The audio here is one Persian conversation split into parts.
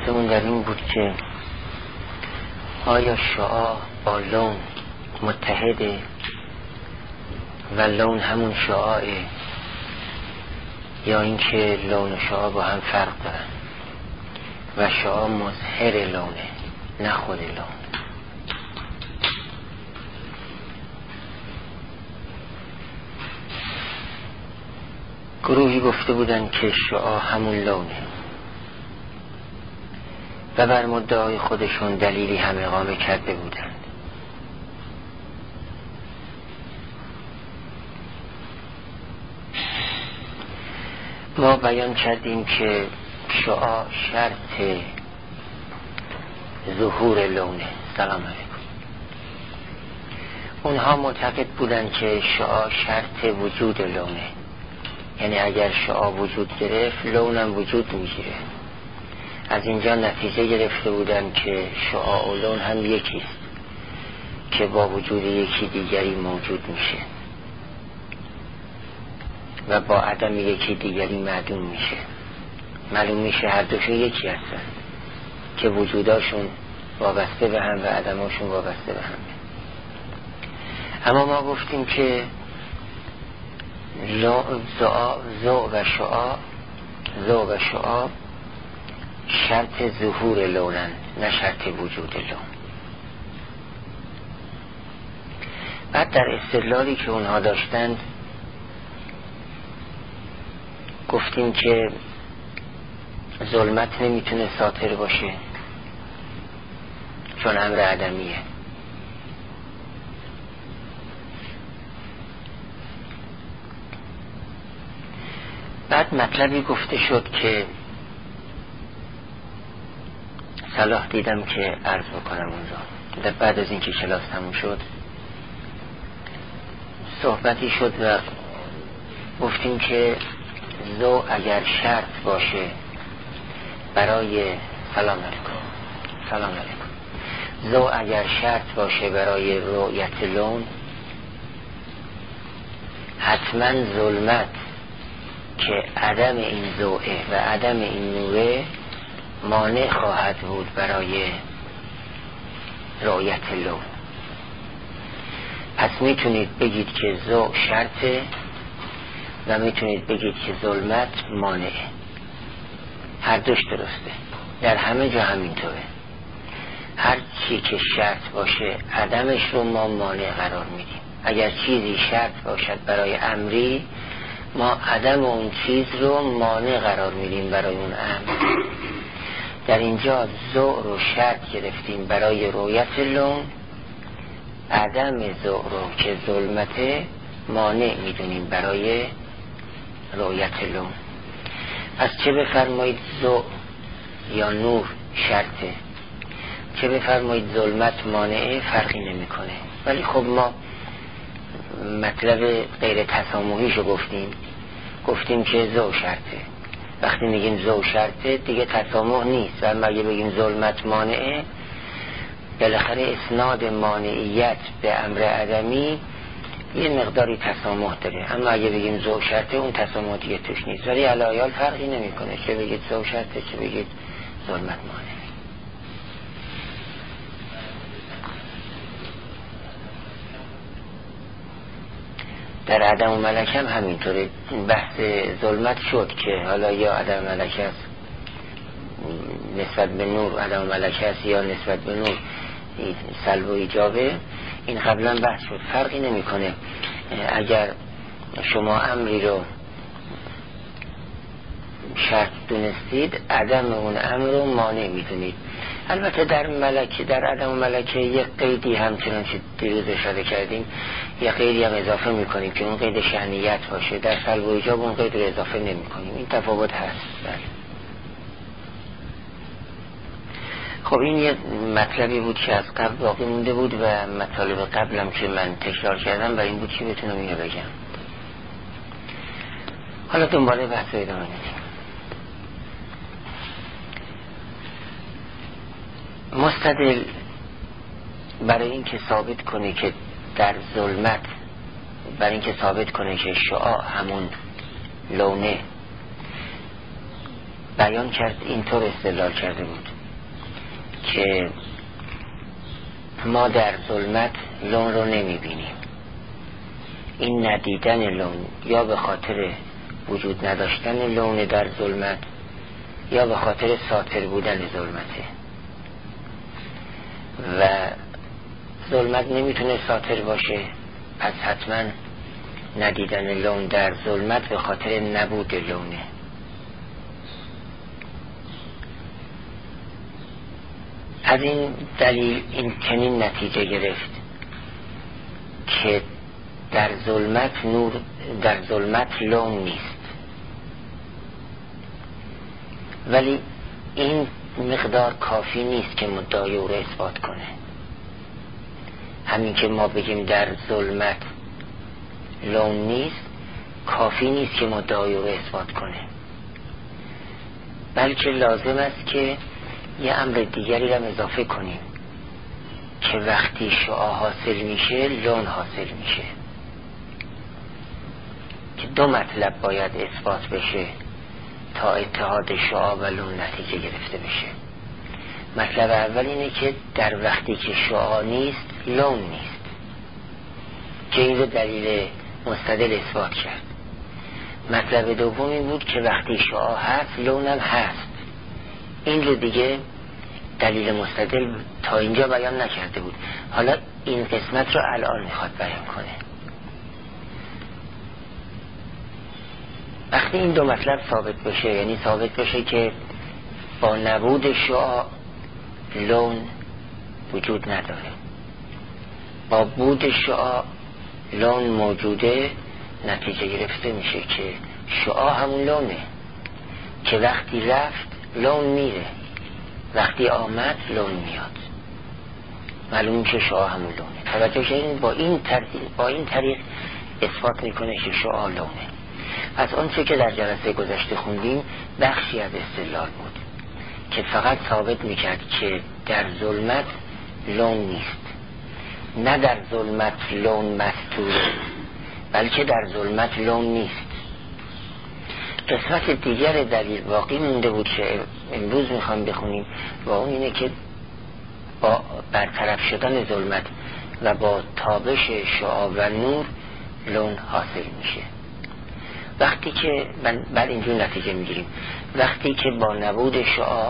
بحثمون در این بود که آیا شعاع با لون متحده و لون همون شعاعه، یا اینکه لون و شعاع با هم فرق دارن و شعاع مظهر لونه نه خود لون. گروهی گفته بودن که شعاع همون لونه و بر مدعای خودشون دلیلی هم اقامه کرده بودند. ما بیان کردیم که شعاع شرط ظهور لونه. سلام علیکم. اونها معتقد بودن که شعاع شرط وجود لونه، یعنی اگر شعاع وجود گرفت لونم وجود میگیره. از اینجا نتیجه گرفته بودن که شعاع و لون هم یکیست که با وجود یکی دیگری موجود میشه و با عدم یکی دیگری معدوم میشه. معلوم میشه هر دوشون یکی هستن که وجوداشون وابسته به هم و عدماشون وابسته به هم. اما ما گفتیم که ضوء و شعاع شرط ظهور لونن نه شرط وجود لون. بعد در استدلالی که اونها داشتند گفتیم که ظلمت نمیتونه ساطر باشه چون امر عدمیه. بعد مطلبی گفته شد که صلاح دیدم که عرض بکنم اونجا. بعد از اینکه کلاس تموم شد صحبتی شد و گفتیم که ضوء اگر شرط باشه برای سلام علیکم ضوء اگر شرط باشه برای رؤیت لون، حتما ظلمت که عدم این ضوءه و عدم این نوره مانع خواهد بود برای رؤیت لون. پس میتونید بگید که ضوء شرطه و میتونید بگید که ظلمت مانعه. هر دوش درسته، در همه جا همینطوره. هر چی که شرط باشه عدمش رو ما مانع قرار میدیم. اگر چیزی شرط باشد برای امری، ما عدم اون چیز رو مانع قرار میدیم برای اون امر. در اینجا ضوء رو شرط گرفتیم برای رؤیت لون، عدم ضوء رو که ظلمته مانع میدونیم برای رؤیت لون. پس چه بفرمایید ضوء یا نور شرطه، چه بفرمایید ظلمت مانعه، فرقی نمیکنه. ولی خب ما مطلب غیر تسامحیشو گفتیم که ضوء شرطه. وقتی میگیم ضوء شرطه دیگه تسامح نیست. و اگه بگیم ظلمت مانعه، بالاخره اسناد مانعیت به امر عدمی یه مقداری تسامح داره. اما اگه بگیم ضوء شرطه اون تسامح دیگه توش نیست. ولی علایال فرقی نمیکنه چه بگید ضوء شرطه چه بگید ظلمت مانعه. در عدم و ملک هم همینطوره. بحث ظلمت شد که حالا یا عدم ملک است نسبت به نور، عدم ملک است یا نسبت به نور سلب و ایجابه. این قبلا بحث شد. فرقی نمیکنه. اگر شما امری رو شرط دونستید، عدم اون امر رو مانع میدونید. البته در عدم و ملکه یک قیدی همچنان که دیروز اشاره کردیم، یک قیدی هم اضافه میکنیم که اون قید شأنیت باشه. در سلب و ایجاب اون قید رو اضافه نمیکنیم. این تفاوت هست. خب این یه مطلبی بود که از قبل باقی مونده بود و مطالب قبلم که من تکرار کردم و این بود که بتونم اینو بگم. حالا دنباله بحث رو ادامه میدیم. مستدل برای اینکه ثابت کنه که در ظلمت، برای اینکه ثابت کنه که شعاع همون لونه، بیان کرد اینطور استدلال کرده بود. که ما در ظلمت لون رو نمیبینیم. این ندیدن لون یا به خاطر وجود نداشتن لون در ظلمت یا به خاطر ساطر بودن ظلمته و ظلمت نمیتونه ساطر باشه، پس حتما ندیدن لون در ظلمت به خاطر نبود لونه. از این دلیل این چنین نتیجه گرفت که در ظلمت لون نیست، ولی این مقدار کافی نیست که مدعای او را اثبات کنه. همین که ما بگیم در ظلمت لون نیست کافی نیست که مدعای او را اثبات کنه، بلکه لازم است که یه امر دیگری را اضافه کنیم که وقتی شعاع حاصل میشه لون حاصل میشه، که دو مطلب باید اثبات بشه تا اتحاد شعاع و لون نتیجه گرفته بشه. مطلب اول اینه که در وقتی که شعاع نیست لون نیست، که این رو دلیل مستدل اثبات کرد. مطلب دوم این بود که وقتی شعاع هست لون هم هست. این رو دیگه دلیل مستدل تا اینجا بیان نکرده بود، حالا این قسمت رو الان میخواد بیان کنه. وقتی این دو مطلب ثابت بشه، یعنی ثابت بشه که با نبود شعاع لون وجود نداره، با بود شعاع لون موجوده، نتیجه گرفته میشه که شعاع همون لونه، که وقتی رفت لون میره، وقتی آمد لون میاد. معلوم که شعاع همون لونه. توجه شدین؟ با این طریق اثبات میکنه که شعاع لونه. از اون چه که در جلسه گذشته خوندیم بخشی از استدلال بود که فقط ثابت میکرد که در ظلمت لون نیست، نه در ظلمت لون مستوره، بلکه در ظلمت لون نیست. قسمت دیگر دلیل باقی مونده بود که امروز میخوام بخونیم و اون اینه که با برطرف شدن ظلمت و با تابش شعاع و نور لون حاصل میشه. وقتی که بعد اینجور نتیجه میگیریم، وقتی که با نبود شعاع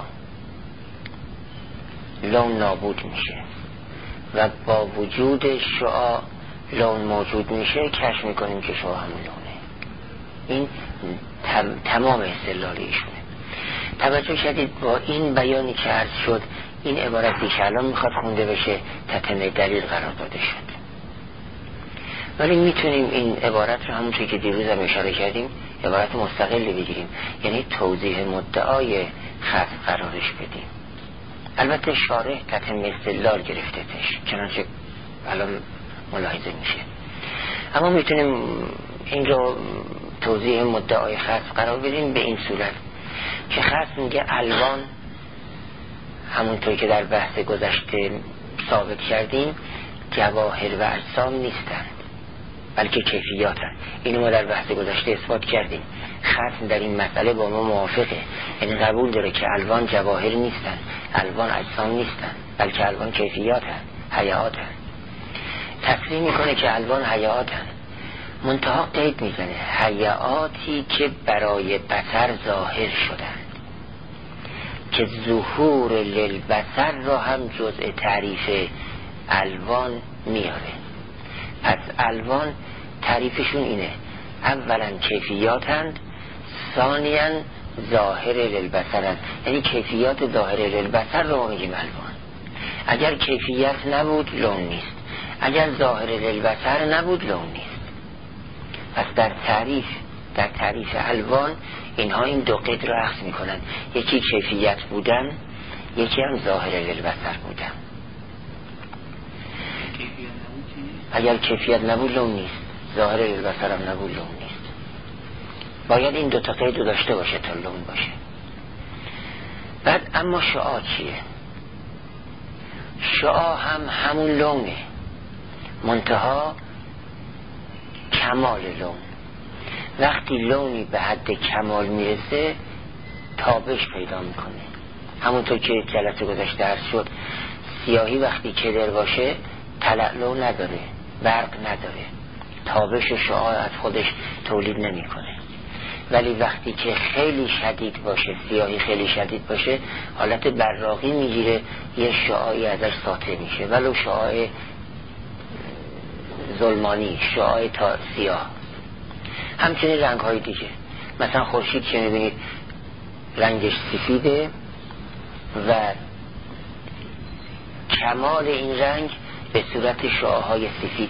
لون نابود میشه و با وجود شعاع لون موجود میشه، کشف میکنیم که شعاع همون لونه. این تمام استدلال ایشونه. توجه شدید؟ با این بیانی که عرض شد، این عبارتی که الان میخواد خونده بشه تتمه دلیل قرار داده شد. ولی میتونیم این عبارت رو همونطور که دیروز هم اشاره کردیم عبارت مستقلی بگیریم، یعنی توضیح مدعای خاص قرارش بدیم. البته شارح تتمه استدلال گرفتهش، چنانچه الان ملاحظه میشه، اما میتونیم این رو توضیح مدعای خاص قرار بدیم به این صورت که خاص میگه الوان همونطور که در بحث گذشته ثابت کردیم جواهر و اجسام نیستند بلکه کیفیاتند. اینو ما در بحث گذشته اثبات کردیم. خصم در این مسئله با ما موافقه، یعنی قبول داره که الوان جواهر نیستند، الوان اجسام نیستند، بلکه الوان کیفیاتند، هیئاتند. تصریح میکنه که الوان هیئاتند، منتها قید میزنه هیئاتی که برای بصر ظاهر شدند، که ظهور للبصر را هم جزء تعریف الوان میاره. پس الوان تعریفشون اینه: اولا کیفیاتند، ثانیاً ظاهر للبصرند، یعنی کیفیات ظاهر للبصر رو میگیم الوان. اگر کیفیت نبود لون نیست، اگر ظاهر للبصر نبود لون نیست. پس در تعریف الوان اینها این دو قید رو اخذ میکنن، یکی کیفیت بودن، یکی هم ظاهر للبصر بودن. اگر کیفیت نبود لون نیست، ظاهر للبصر هم نبود لون نیست. باید این دو تا قید رو داشته باشه تا لون باشه. بعد اما شعاع چیه؟ شعاع هم همون لونه، منتها کمال لون. وقتی لونی به حد کمال میرسه تابش پیدا میکنه، همونطور که جلسه گذشته عرض شد، سیاهی وقتی کدر باشه تلألؤ نداره، برق نداره، تابش شعاع از خودش تولید نمیکنه. ولی وقتی که خیلی شدید باشه، سیاهی خیلی شدید باشه، حالت براقی میگیره، یه شعاعی ازش ساطع میشه، ولو شعاع ظلمانی، شعاع تا سیاه. همچنین رنگ های دیگه، مثلا خورشید که میبینید رنگش سفیده و کمال این رنگ به صورت شعاعهای سفید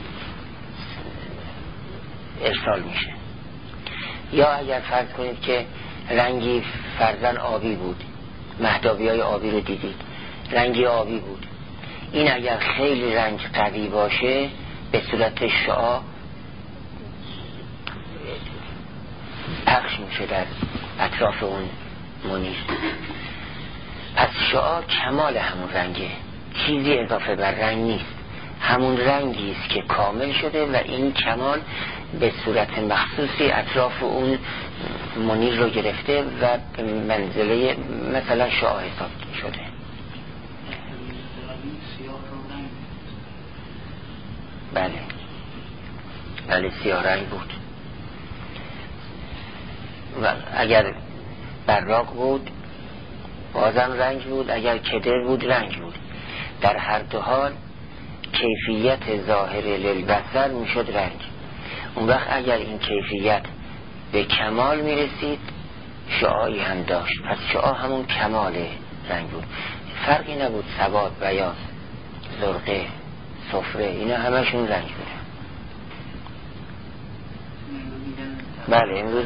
ارسال میشه. یا اگر فرض کنید که رنگی فرضاً آبی بود، مهتابی های آبی رو دیدید، رنگی آبی بود، این اگر خیلی رنگ قوی باشه به صورت شعاع پخش میشه در اطراف اون منیر. پس شعاع کمال همون رنگه، چیزی اضافه بر رنگ نیست، همون رنگی است که کامل شده و این کمال به صورت مخصوصی اطراف اون منیر رو گرفته و به منزله مثلا شعاع حساب شده. بله سیاه رنگ بود و اگر براق بود بازم رنگ بود، اگر کدر بود رنگ بود. در هر دو حال کیفیت ظاهر للبصر میشد رنگ. اون وقت اگر این کیفیت به کمال میرسید شعاعی هم داشت، پس شعاع همون کمال رنگ بود، فرقی نبود سواد، بیاض، زرقه، صفره، اینا همشون رنگ بود. بله امروز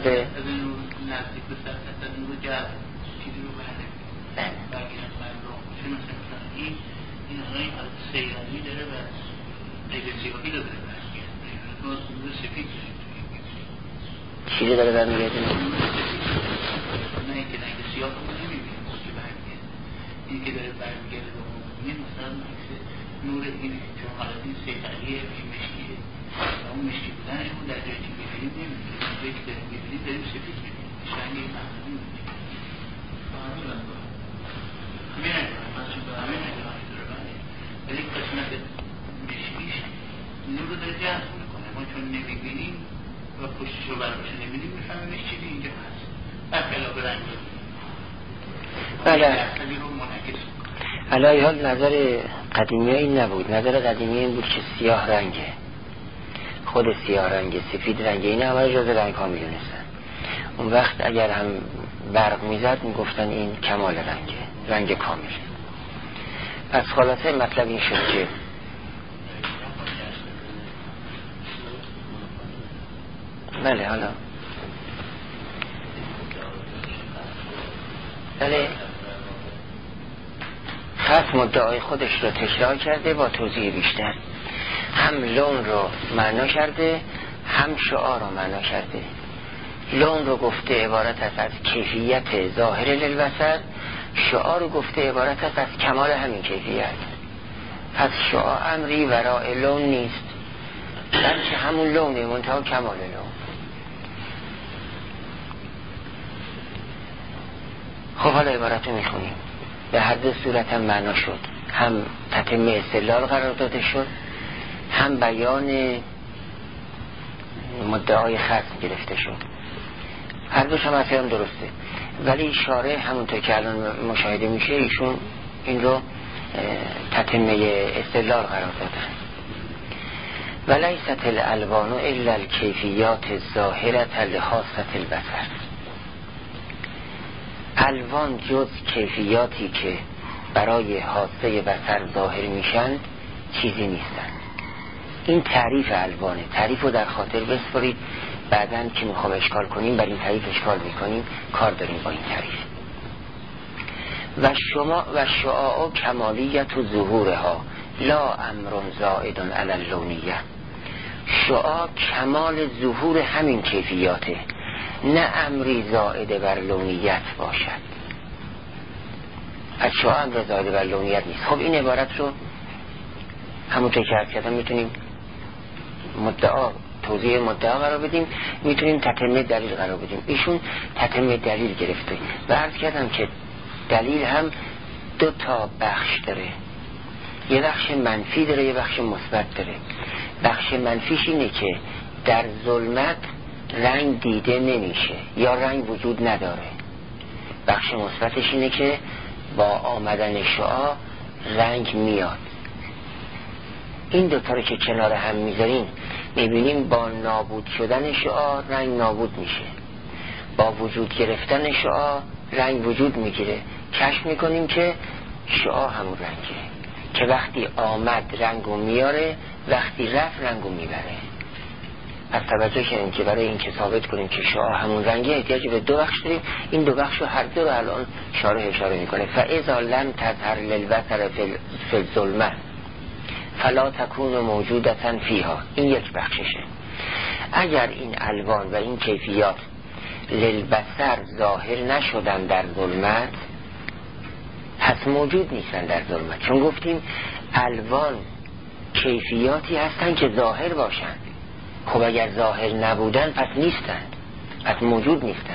چی رو داره برمیگرده؟ نه اینکه رنگ سیاه رو نمیبینیم که برمیگرده، این که داره برمیگرده به اون مثلا نور اینه، چون حالت این سیطریه، این مشکیه و اون مشکی بودنش اون در جایی که میبینیم نمیبینیم، جایی که داریم میبینیم داریم سفید میبینیم، شنگ این معنی میبینیم همین نگاهی داره بله. ولی قسمت مشکیش نور رو داره جذب میکنه، ما چون نمیبینیم و پشتش رو برباشه نمیدیم میفهمیم چیزی اینجا هست برخلاف رنگ بله. علی حال نظر قدیمی این نبود، نظر قدیمی این بود که سیاه رنگه، خود سیاه رنگه، سفید رنگه، این همه جز رنگ ها میدونستن. اون وقت اگر هم برق میزد میگفتن این کمال رنگه، رنگ کامل. پس خلاصه مطلب این شد که بله حالا بله خط مدعای خودش رو تکرار کرده با توضیح بیشتر، هم لون رو معنا کرده هم شعار رو معنا کرده. لون رو گفته عبارت است از کیفیت ظاهر للبصر، شعار رو گفته عبارت است از کمال همین کیفیت. پس شعار امری وراء لون نیست، بلکه همون لونه، منتها کمال لون. خب حالا عبارت رو میخونیم. به هر دو صورت هم معنا شد، هم تتمه استدلال قرار داده شد، هم بیان مدعای خصم گرفته شد. هر دوش هم اصلا درسته، ولی شارع همونطور که الان مشاهده میشه ایشون این رو تتمه استدلال قرار دادن. ولیست الالوان الا الکیفیات الظاهرة لخاصة البصر. الوان جز کیفیاتی که برای خاصه بصر ظاهر میشن چیزی نیستن. این تعریف الوانه. تعریف رو در خاطر بسپارید، بعداً که میخوام اشکال کنیم بر این تعریف اشکال میکنیم، کار داریم با این تعریف. و شعاع کمالیت و ظهورها لا امر زائد علی اللونیه. شعاع کمال ظهور همین کیفیاته، نه امری زائد بر لونیت باشد. از شعاع امر زائد بر لونیت نیست. خب این عبارت رو همونطور که عرض کردم میتونیم مدعا، توضیح مدعا قرار بدیم، میتونیم تتمه دلیل قرار بدیم. ایشون تتمه دلیل گرفته و عرض کردم که دلیل هم دو تا بخش داره، یه بخش منفی داره یه بخش مثبت داره. بخش منفیش اینه که در ظلمت رنگ دیده نمیشه یا رنگ وجود نداره. بخش مثبتش اینه که با آمدن شعاع رنگ میاد. این دوتا رو که کنار هم میذاریم میبینیم با نابود شدن شعاع رنگ نابود میشه، با وجود گرفتن شعاع رنگ وجود میگیره. کشف میکنیم که شعاع همون رنگه که وقتی آمد رنگو میاره، وقتی رفت رنگو میبره. پس توجه کنیم که برای این که ثابت کنیم که شعاع همون رنگه احتیاج به دو بخش داریم. این دو بخش رو هر دو رو الان شارح اشاره میکنه. فاذا لم تظهر للبصر فی الظلمه فلا تکون موجودتا فیها. این یک بخششه. اگر این الوان و این کیفیات للبصر ظاهر نشدن در ظلمت، پس موجود نیستن در ظلمت. چون گفتیم الوان کیفیاتی هستن که ظاهر باشن. خب اگر ظاهر نبودن پس نیستن، پس موجود نیستن.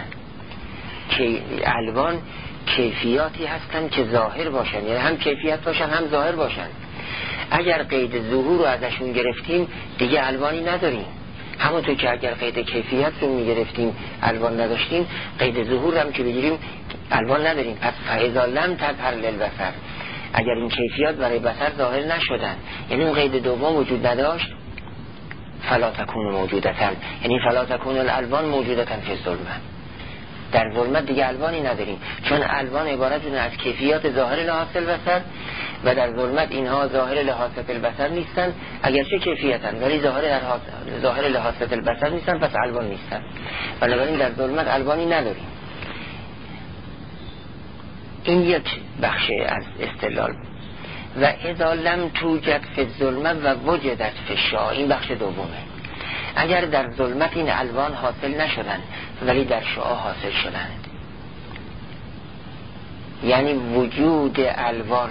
الوان کیفیاتی هستن که ظاهر باشن، یعنی هم کیفیت باشن هم ظاهر باشن. اگر قید ظهور رو ازشون گرفتیم دیگه الوانی نداریم. همونطور که اگر قید کیفیت رو میگرفتیم الوان نداشتیم، قید ظهور هم که بگیریم الوان نداریم. پس فاذا لم تظهر للبصر، اگر این کیفیات برای بصر ظاهر نشدن، یعنی اون قید دوم وجود نداشت، فلا تکون موجودتا، یعنی فلا تکون الالوان موجودتا فی الظلمه. در ظلمت دیگه الوانی نداریم، چون الوان عبارتون از کیفیات ظاهر لحاظ البصر و در ظلمت اینها ظاهر لحاظ البصر نیستن، اگرچه کیفیتن ولی ظاهر لحاظ البصر نیستن، پس الوان نیستن. بنابراین در ظلمت الوانی نداریم. این یک بخش از استدلال. و اذا لم توجد فی الظلمه و وجدت فی الشعاع، این بخش دومه. اگر در ظلمت این الوان حاصل نشدن ولی در شعاع حاصل شدند، یعنی وجود الوان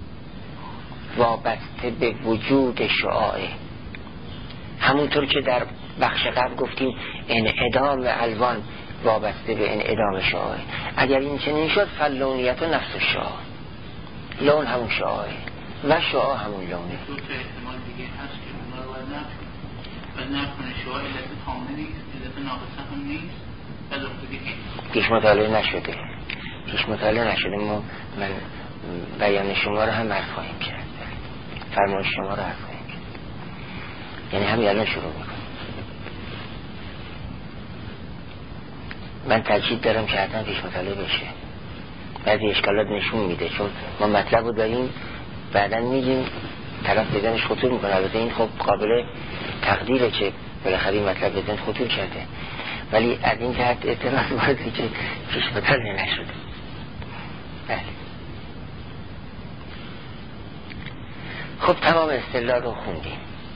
وابسته به وجود شعاعه، همونطور که در بخش قبل گفتیم انعدام الوان وابسته به انعدام شعاعه. اگر این چنین شد فاللونیت و نفس الشعاع، لون همون شعاعه و شعاع همون لونه. دو تا احتمال دیگه هست که اونا رو باید نکنه. شعاع علت کامل نیست، علت ناقصه هم نیست، و پیش مطالعه نشده. من بیان شما رو هم عرض خواهیم کرد، فرمان شما رو عرض خواهیم کرد، یعنی همین الان شروع میکنم. من تاکید دارم که حتما پیش مطالعه بشه. بعضی اشکالات نشون میده، چون ما مطلب رو داریم بعدا میگیم طرف بزنش خطور میکنه. البته این خب قابل تقدیره که بالاخره این مطلب بزن خطور کرده، ولی از این جهت اعتراض وارده که پیش مطالعه نشده. بله. خب تمام استدلال رو خوندیم.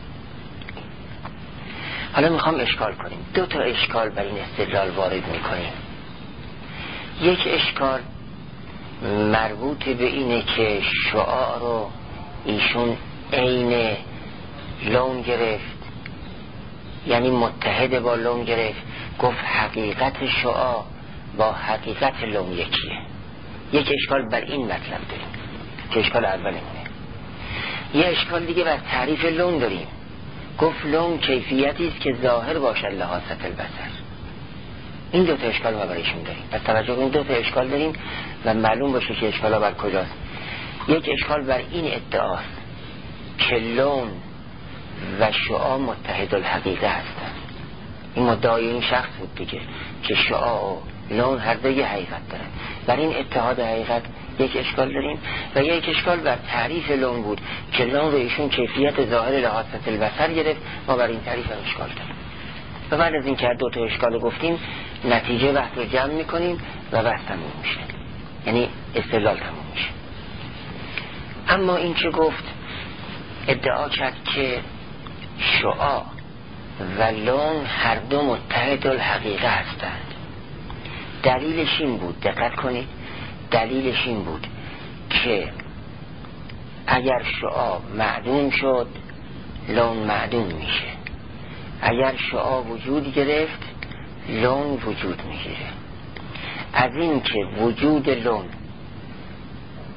حالا میخوام اشکال کنیم. دو تا اشکال بر این استدلال وارد میکنیم. یک اشکال مربوط به اینه که شعاع رو ایشون عین لون گرفت، یعنی متحد با لون گرفت، گفت حقیقت شعاع با حقیقت لون یکیه. یک اشکال بر این مطلب داریم که اشکال اولمونه. یه اشکال دیگه بر تعریف لون داریم. گفت لون کیفیتی است که ظاهر باشد لحاظ البصر. این دو تا اشکال ما برایشون داریم. پس توجه کنید دو تا اشکال داریم و معلوم باشه که اشکالا بر کجاست. یک اشکال بر این ادعاست که لون و شعاع متحد الحقیقه هستند. این مدعای این شخص بود دیگه که شعاع و لون هر دو یه حقیقت دارن. بر این اتحاد حقیقت یک اشکال داریم و یک اشکال بر تعریف لون بود که لون رو ایشون کیفیت ظاهر لحاظ البصر گرفت. ما بر این تعریف هم اشکال داریم. و بعد از این که دو تا اشکال گفتیم نتیجه بحث رو جمع میکنیم و بحث تموم میشه، یعنی استدلال تموم میشه. اما این که گفت ادعا کرد که شعاع و لون هر دو متحد الحقیقه هستند. دلیلش این بود، دقت کنید، دلیلش این بود که اگر شعاع معدوم شد لون معدوم میشه، اگر شعاع وجود گرفت لون وجود میگیره. از این که وجود لون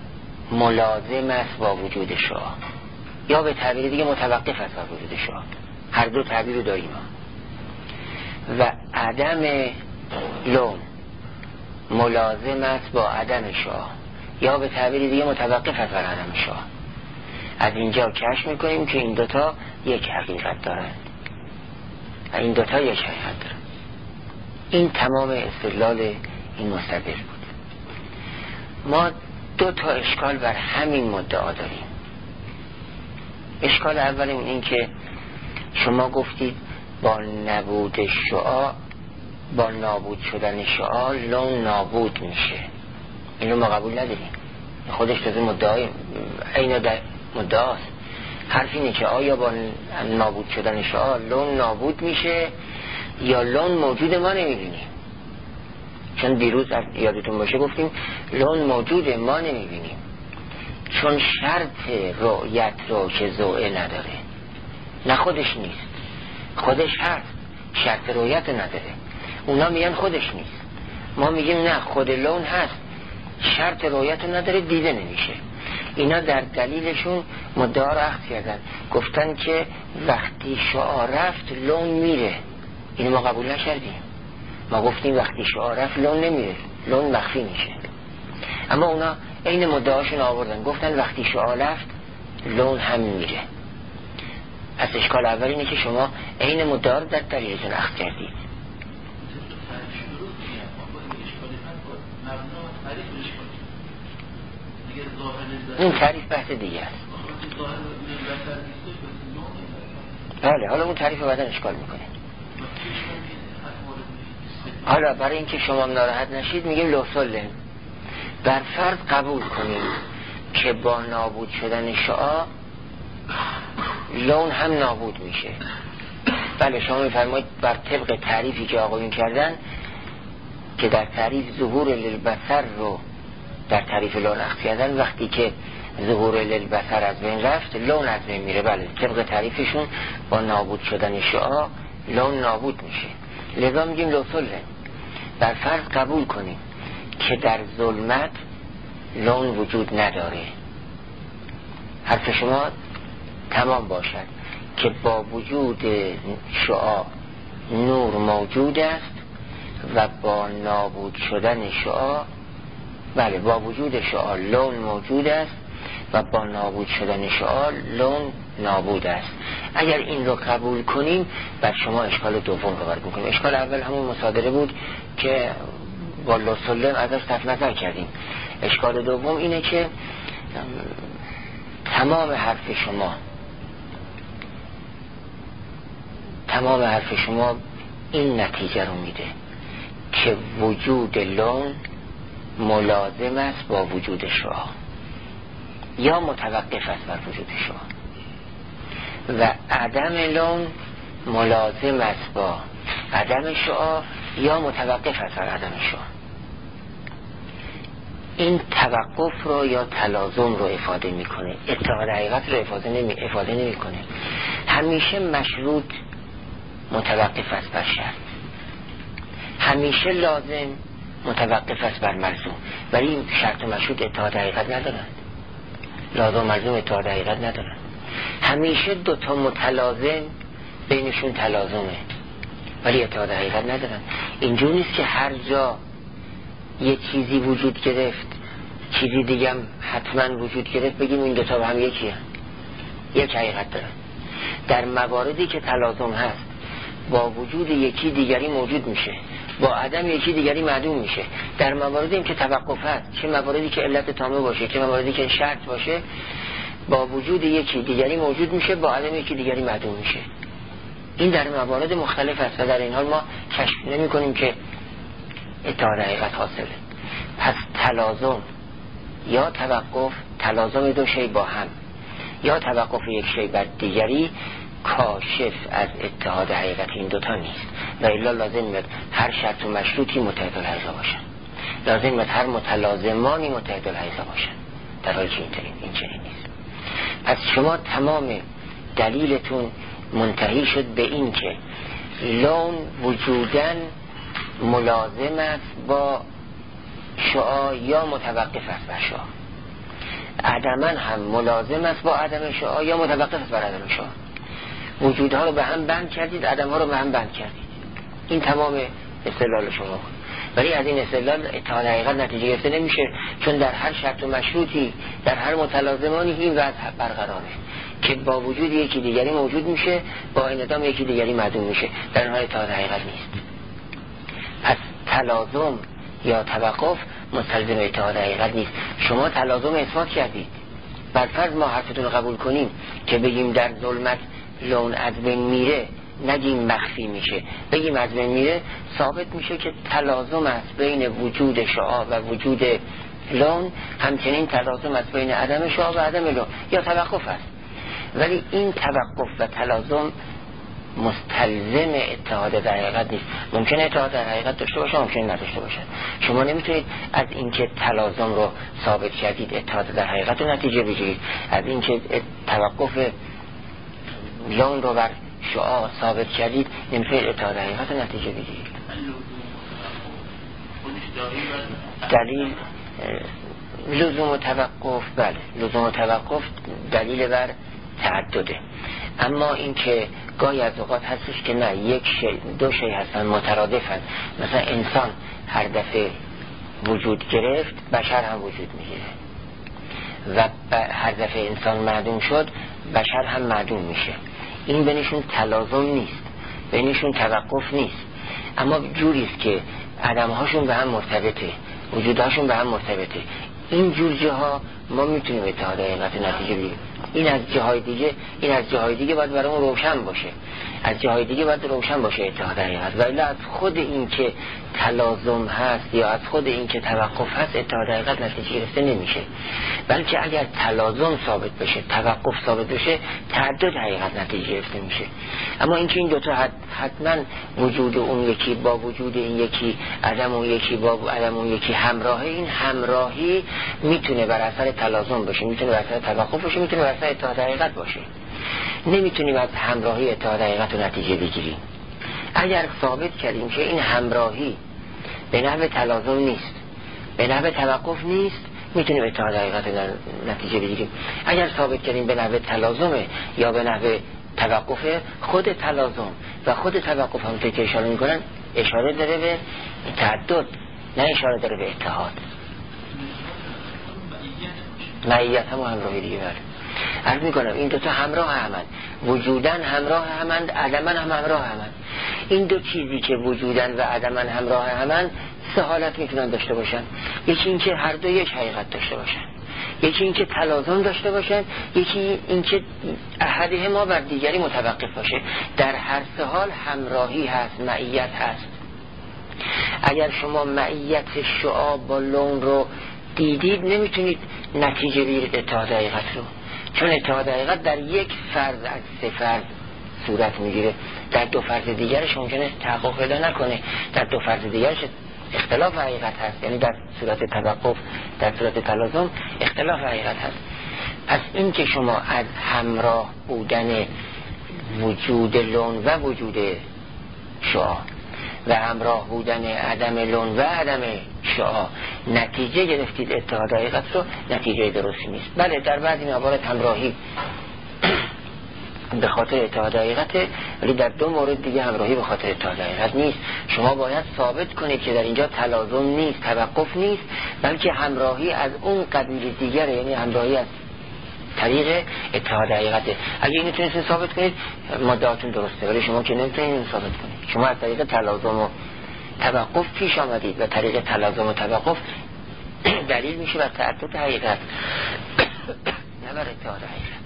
ملازم است با وجود شعاع، یا به تعبیر دیگه متوقف است با وجود شعاع. هر دو تعبیر رو داریم. و عدم لون ملازم است با عدم شعاع، یا به تعبیر دیگه متوقف است بر عدم شعاع. از اینجا کشف میکنیم که این دوتا یک حقیقت دارند و این دوتا یک حقیقت دارند. این تمام استدلال این مستدل بود. ما دو تا اشکال بر همین مدعا داریم. اشکال اول این که شما گفتید با نبود شعاع، با نابود شدن شعاع لون نابود میشه. اینو ما قبول نداریم. خودش تازه مدعای این مدعاست. حرف اینه که آیا با نابود شدن شعاع لون نابود میشه یا لون موجود ما نمیبینیم. چون دیروز یادتون باشه گفتیم لون موجود ما نمیبینیم، چون شرط رؤیت رو که ضوء نداره. نه خودش نیست، خودش هست، شرط رؤیت نداره. اونا میگن خودش نیست، ما میگیم نه خود لون هست، شرط رؤیت نداره، دیده نمیشه. اینا در دلیلشون مدعا رو اخذ کردن، گفتن که وقتی شعاع رفت لون میره. اینو ما قبول نکردیم. ما گفتیم وقتی شعاع رفت لون نمیره، لون مخفی میشه. اما اونا این مدعاشون آوردن، گفتن وقتی شعاع رفت لون هم میره. پس اشکال اول اینه که شما این مدعا رو در دلیلتون اخذ کردید. این تعریف بحث دیگه است. بله، حالا اون تعریف رو بعدن اشکال میکنه. حالا برای اینکه شما ناراحت نشید میگیم لوسلم. بر فرض قبول کنیم که با نابود شدن شعاع لون هم نابود میشه. بله، شما میفرمایید بر طبق تعریفی که آقایون کردن که در تعریف ظهور للبصر رو در تعریف لون اخذ کردن، وقتی که ظهور للبصر از بین رفت لون از بین میره. بله، طبق تعریفشون با نابود شدن شعاع لون نابود میشه. لذا میگیم لوسلم. بر فرض قبول کنیم که در ظلمت لون وجود نداره. حرف شما تمام باشد که با وجود شعاع نور موجود است و با نابود شدن شعاع، بله، با وجود شعاع لون موجود است و با نابود شدن شعاع لون نابود است. اگر این رو قبول کنیم بر شما اشکال دوم رو برد میکنیم. اشکال اول همون مصادره بود که با لوسلم ازش صرف نظر کردیم. اشکال دوم اینه که تمام حرف شما این نتیجه رو میده که وجود لون ملازم است با وجود شعاع یا متوقف است بر وجود شعاع، و عدم لون ملازم است با عدم شعاع یا متوقف است بر عدم شعاع. این توقف رو یا تلازم رو افاده میکنه، اتحاد حقیقت رو افاده نمیکنه. همیشه مشروط متوقف است بر شرط، همیشه لازم متوقف است بر ملزوم. ولی شرط و مشروط اتحاد حقیقت ندارن، لازم و ملزوم اتحاد حقیقت ندارن. همیشه دوتا متلازم بینشون تلازمه ولی اتحاد حقیقت ندارن. اینجور نیست که هر جا یه چیزی وجود گرفت چیزی دیگه هم حتما وجود گرفت بگیم این دوتا با هم یکی هم. یک حقیقت دارن. در مواردی که تلازم هست با وجود یکی دیگری موجود میشه، با عدم یکی دیگری معدوم میشه. در مواردی که توقف هست، چه مواردی که علت تامه باشه چه مواردی که شرط باشه، با وجود یکی دیگری موجود میشه، با عدم یکی دیگری معدوم میشه. این در موارد مختلف است و در این حال ما کشف نمی کنیم که اتحاد حقیقت حاصله. پس تلازم یا توقف، تلازم دو شی با هم یا توقف یک شی بر دیگری کاشف از اتحاد حقیقت این دوتا نیست. و الا لازم میاد هر شرط و مشروطی متحد الحیزه باشن، لازم میاد هر متلازمانی متحد الحیزه باشن، در حالی که این چنین نیست. پس شما تمام دلیلتون منتهی شد به این که لون وجودن ملازم است با شعاع یا متوقف است بر شعاع. عدما هم ملازم است با عدم شعاع یا متوقف است بر عدم شعاع. وجودها رو به هم بند کردید، عدمها رو به هم بند کردید. این تمام استدلال شما. ولی از این استدلال اتحاد حقیقت نتیجه گرفته نمیشه، چون در هر شرط و مشروطی، در هر متلازمانی این وضع برقراره که با وجود یکی دیگری موجود میشه، با انعدام یکی دیگری معدوم میشه. در این حال اتحاد حقیقت نیست. پس تلازم یا توقف مستلزم اتحاد حقیقت نیست. شما تلازم اثبات کردید. بر فرض ما حرفتون رو قبول کنیم که بگیم در ظلمت لون از بین میره، نگیم مخفی میشه، بگیم از بین میره، ثابت میشه که تلازم است بین وجود شعاع و وجود لون، همچنین تلازم است بین عدم شعاع و عدم لون، یا توقف است. ولی این توقف و تلازم مستلزم اتحاد در حقیقت نیست. ممکنه اتحاد در حقیقت داشته باشه، ممکنه نداشته باشه. شما نمیتونید از اینکه تلازم رو ثابت کردید اتحاد در حقیقت رو نتیجه بگیرید، از اینکه توقف لون رو بر شعاع ثابت کردید نمیتونید اتحاد در حقیقت رو نتیجه بگیرید. دلیل لزوم توقف، بله لزوم توقف دلیل بر تعدده. اما اینکه گاهی از اوقات هستش که نه، یک شی دو شی هستن مترادفن. مثلا انسان هر دفعه وجود گرفت، بشر هم وجود میگیره، و هر دفعه انسان معدوم شد، بشر هم معدوم میشه. این بینشون تلازم نیست، بینشون توقف نیست، اما جوریست که عدمهاشون به هم مرتبطه، وجودهاشون به هم مرتبطه. این جور جاها ما میتونیم اتحاد حقیقت نتیجه بگیریم. این از جاهای دیگه باید برامون روشن باشه، از جاهای دیگه باید روشن باشه اتحاد حقیقت. ولی از خود این که تلازم هست یا از خود این که توقف هست اتحاد حقیقت نتیجه گرفته نمیشه. بلکه اگر تلازم ثابت بشه، توقف ثابت بشه، تعدد حقیقت نتیجه گرفته میشه. اما اینکه این دوتا حتما وجود اون یکی با وجود این یکی، عدم اون یکی با عدم اون یکی همراهه، این همراهی میتونه بر اثر تلازم باشه، میتونه بر اثر توقف باشه، میتونه بر اثر اتحاد حقیقت باشه. نمیتونیم از همراهی اتحاد حقیقت رو نتیجه بگیریم. اگر ثابت کردیم که این همراهی به نحو تلازم نیست، به نحو توقف نیست، میتونیم اتحاد حقیقت رو نتیجه بگیریم. اگر ثابت کردیم به نحو تلازمه یا به نحو توقفه، خود تلازم و خود توقف هم که اشاره میکنن اشاره داره به تعدد، نه اشاره داره به اتحاد. معیت هم و همراهی دیگه بره. عرض میکنم این دوتا همراه همند، وجودن همراه همند، عدمن هم همراه همند. این دو چیزی که وجودن و عدمن همراه همند سه حالت میتونن داشته باشن. یکی این که هر دو یک حقیقت داشته باشن، یکی این که تلازم داشته باشن، یکی این که احدهما بر دیگری متوقف باشه. در هر سه حال همراهی هست، معیت هست. اگر شما معیت شعاع با لون رو دیدید نمیتونید نتیجه بگیرید اتحاد حقیقت رو، چون اتحاد حقیقت در یک فرض از سه فرض صورت میگیره. در دو فرض دیگرش ممکنه تحقق پیدا نکنه، در دو فرض دیگرش اختلاف حقیقت هست، یعنی در صورت توقف، در صورت تلازم اختلاف حقیقت هست. پس این که شما از همراه بودن وجود لون و وجود شعاع و همراه بودن عدم لون و عدم شعاع نتیجه گرفتید اتحاد حقیقت رو، نتیجه درستی نیست. بله در بعضی موارد همراهی به خاطر اتحاد حقیقته، ولی در دو مورد دیگه همراهی به خاطر اتحاد حقیقت نیست. شما باید ثابت کنید که در اینجا تلازم نیست، توقف نیست، بلکه همراهی از اون قبیل دیگره، یعنی همراهی از طریق اتحاد حقیقته. اگه اینو تونستین ثابت کنید مدعاتون درسته، ولی شما که نمیتونید اینو ثابت کنید. شما از طریق تلازم و توقف پیش آمدید و طریق تلازم و توقف دلیل میشه بر تعدد حقیقت نه بر اتحاد حقیقت.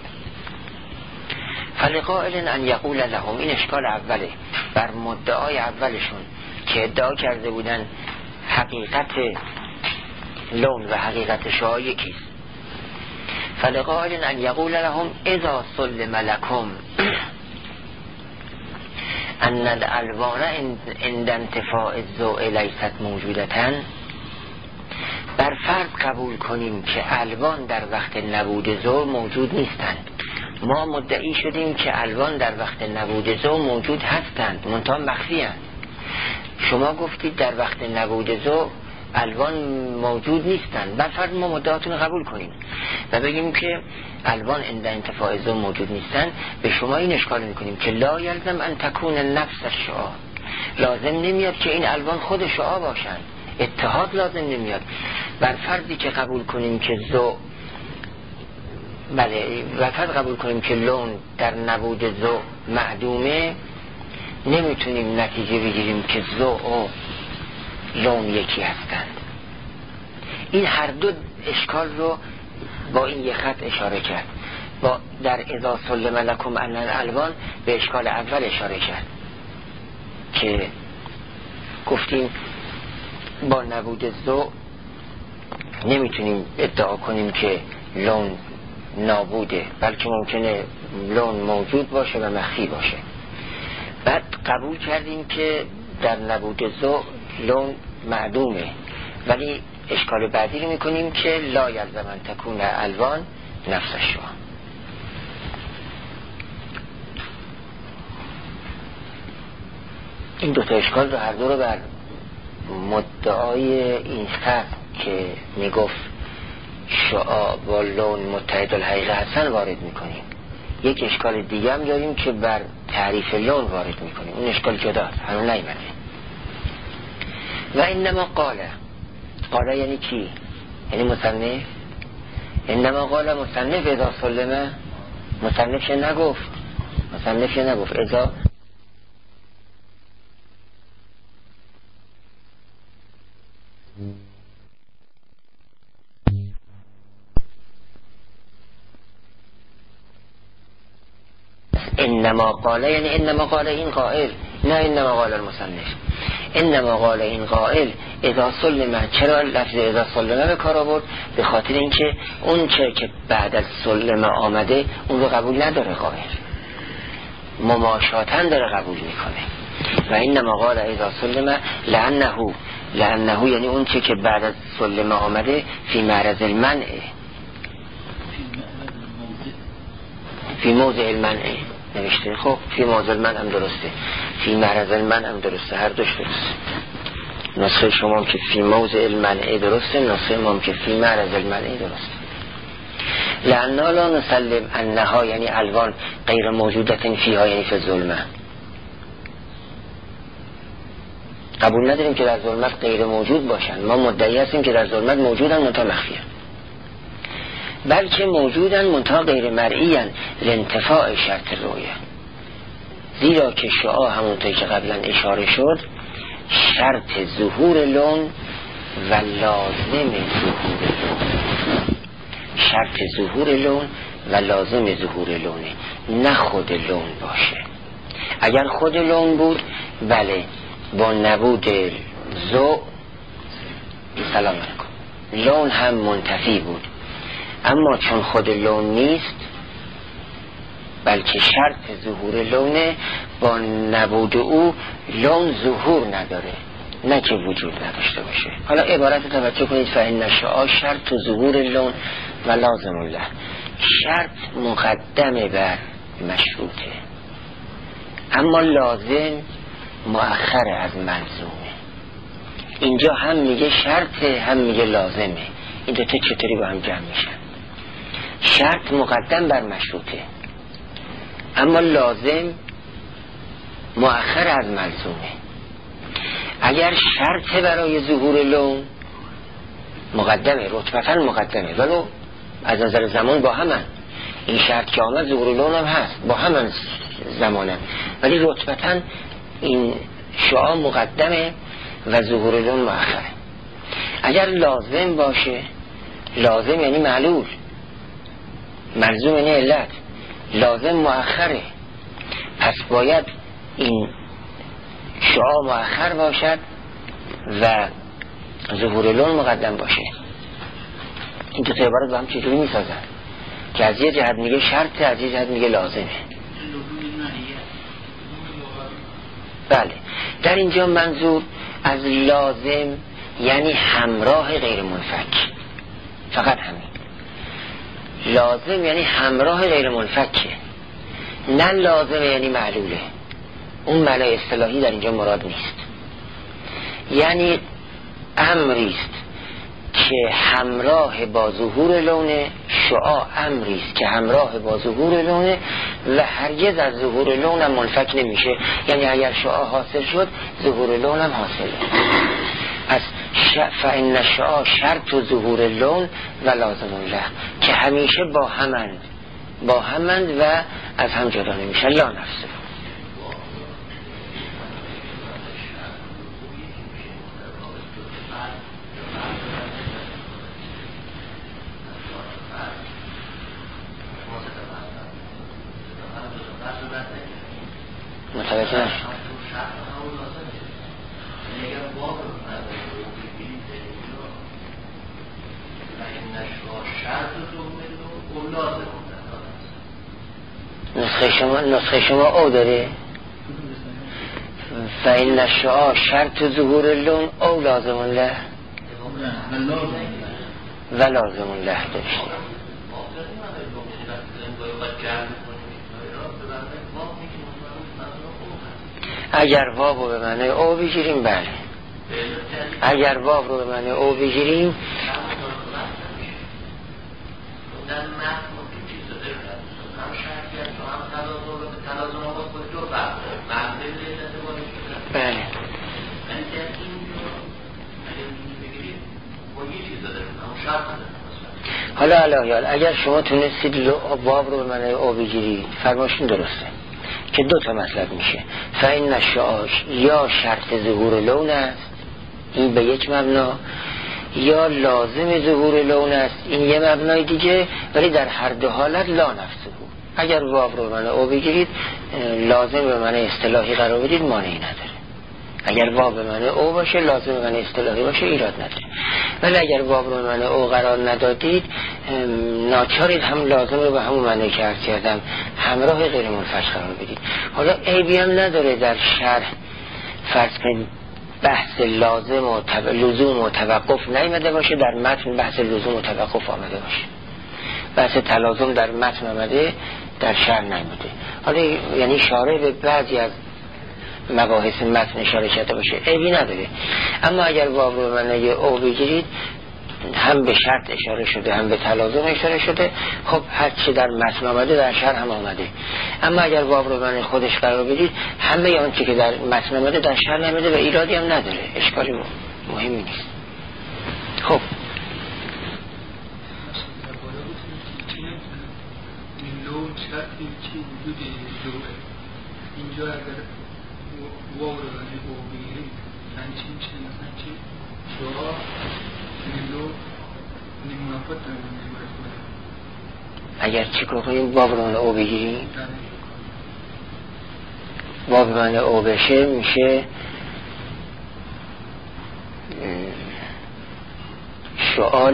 فلقائل ان یقول لهم، این اشکال اوله بر مدعای اولشون که ادعا کرده بودن حقیقت لون و حقیقت شعاع یکیست. فلقائل ان یقول لهم اذا سلم لكم ان الالوان عند انتفاع الضوء لیست موجودتن. بر فرض قبول کنیم که الوان در وقت نبود ضوء موجود نیستند. ما مدعی شدیم که الوان در وقت نبود ضوء موجود هستند، منتها مخفی هستند. شما گفتید در وقت نبود ضوء الوان موجود نیستند. بر فرض ما مدعاتون قبول کنیم، و بگیم که الوان عند انتفاع ذو موجود نیستن، به شما این اشکال میکنیم که لا یلزم ان تکون نفس الشعاع، لازم نمیاد که این الوان خود شعاع باشن، اتحاد لازم نمیاد. بر فرضی که قبول کنیم که ذو، بله، و فرض قبول کنیم که لون در نبود ذو معدومه، نمیتونیم نتیجه بگیریم که ذو و لون یکی هستند. این هر دو اشکال رو با این یک خط اشاره کرد. با در اذا سلم لکم ان الالوان به اشکال اول اشاره کرد که گفتیم با نبود ذو نمیتونیم ادعا کنیم که لون نابوده، بلکه ممکنه لون موجود باشه و مخفی باشه. بعد قبول کردیم که در نبود ذو لون معدومه، ولی اشکال بعدی رو میکنیم که لا یلزم ان تکون الوان نفس الشعاع. این دوتا اشکال رو هر دو رو بر مدعای این خط که میگفت شعاع با لون متحد الحقیقه هستن وارد میکنیم. یک اشکال دیگه هم داریم که بر تعریف لون وارد میکنیم، اون اشکال جداست، هنوز نیامده. و انما قاله یعنی کی؟ یعنی مصنف. انما قال مصنف اذا سلمه، مصنف چه نگفت؟ مصنف چه نگفت؟ اذا انما قال یعنی انما قال این قائل، نه انما قال المصنف. انما قال این قائل اذا سلمه. چرا لفظ اذا سلمه به کار آورد؟ به خاطر اینکه اون چه که بعد از سلمه آمده اون رو قبول نداره، قائل مماشاتن داره قبول میکنه. و انما قال اذا سلمه لانه یعنی اون چه که بعد از سلمه آمده فی معرض المنع، فی موضع المنع نوشته. خب فی موضع المنع هم درسته، فی معرض المنع هم درسته، هر دوش درسته. نسخه شما هم که فی موضع المنع درسته، نسخه ما هم که فی معرض المنع درسته. لأننا لا نسلم انها یعنی الوان غیر موجودت فیها یعنی فی ظلمه. قبول نداریم که در ظلمت غیر موجود باشن، ما مدعی هستیم که در ظلمت موجودن منتها مخفیه، بلکه موجودن منتها غیر مرئیان لانتفاع شرط رویه. زیرا که شعاع همونطور که قبلا اشاره شد شرط ظهور لون و لازم ظهور لون، شرط ظهور لون و لازم ظهور لونه، نه خود لون باشه. اگر خود لون بود بله با نبود ذو سلام علیکم لون هم منتفی بود، اما چون خود لون نیست بلکه شرط ظهور لونه، با نبود او لون ظهور نداره، نه که وجود نداشته باشه. حالا عبارت توجه کنید، فإن الشعاع شرط ظهور لون و لازم الله. شرط مقدمه بر مشروطه، اما لازم مؤخر از ملزومه. اینجا هم میگه شرطه هم میگه لازمه، این دوتا چطوری با هم جمع میشن؟ شرط مقدم بر مشروطه، اما لازم مؤخر از ملزومه. اگر شرط برای ظهور لون مقدمه، رتبتا مقدمه، ولو از نظر زمان با همن، این شرط که آمد ظهور لون هم هست، با همن زمانه، ولی رتبتا این شعاع مقدمه و ظهور لون مؤخره. اگر لازم باشه، لازم یعنی معلول، ملزوم یعنی علت، لازم مؤخره، پس باید این شعاع مؤخر باشد و ظهور لون مقدم باشه. این دو تا عبارت با هم چجوری میسازن که از یه جهت میگه شرط، از یه جهت میگه لازمه؟ بله، در اینجا منظور از لازم یعنی همراه غیر منفک، فقط همین. لازم یعنی همراه غیر منفکه، نه لازم یعنی معلوله. اون معنای اصطلاحی در اینجا مراد نیست. یعنی امریست که همراه با ظهور لون شعاع امریست که همراه با ظهور لونه و هرگز از ظهور لون هم منفک نمیشه. یعنی اگر شعاع حاصل شد و لون هم حاصله. از فإن الشعاع شرط و ظهور لون و لازم له، که همیشه با همند و از هم جدا نمیشن. لا نفسه متوجه نشد. نسخه شما او داره فإن الشعاع شرط ظهور اللون او لازم له و لازم له داشته. اگر واو رو به معنی او بگیریم بله، اگر واو رو به معنی او بگیریم بله. حالا الهیال اگر شما تونستید واو رو به معنی او بگیرید فرماشون درسته که دو تا مطلب میشه. فإن الشعاع یا شرط ظهور لون است، این به یک مبنا، یا لازم ظهور لون است، این یه مبنای دیگه. ولی در هر دو حالت لا نفسه. اگر واو رو به معنی او بگیرید لازم به معنی اصطلاحی قرار بدید مانعی نداره. اگر واو به معنی او باشه لازم به معنی اصطلاحی باشه ایراد نداره. ولی اگر واو رو به معنی او قرار ندادید ناچارید هم لازم رو به همون معنی که عرض کردم همراه غیر منفک قرار بدید. حالا عیبی هم نداره در شرح فرض کنید بحث لازم و لزوم و توقف نیامده باشه، در متن بحث لزوم و توقف آمده باشه. بحث تلازم در متن آمده در شرح نیامده. حالا یعنی شارح به بعضی از مباحث متن اشاره کرده باشه عیبی نداره. اما اگر واو رو به معنی او بگیرید هم به شرط اشاره شده هم به تلازم اشاره شده، خب هر چی در متن آمده در شرح هم آمده. اما اگر واو رو به معنی خودش قرار بدید همه اون چی که در متن آمده در شرح نمیده و ایرادی هم نداره، اشکالی مهمی نیست. خب شرطی که وجود لوه اینجا اگر واو رو او بگیریم همچین چه مثلا چی شعاع لو نمونافت اگر چی کنیم واو رو او بگیریم واو به معنی او بشه میشه شعاع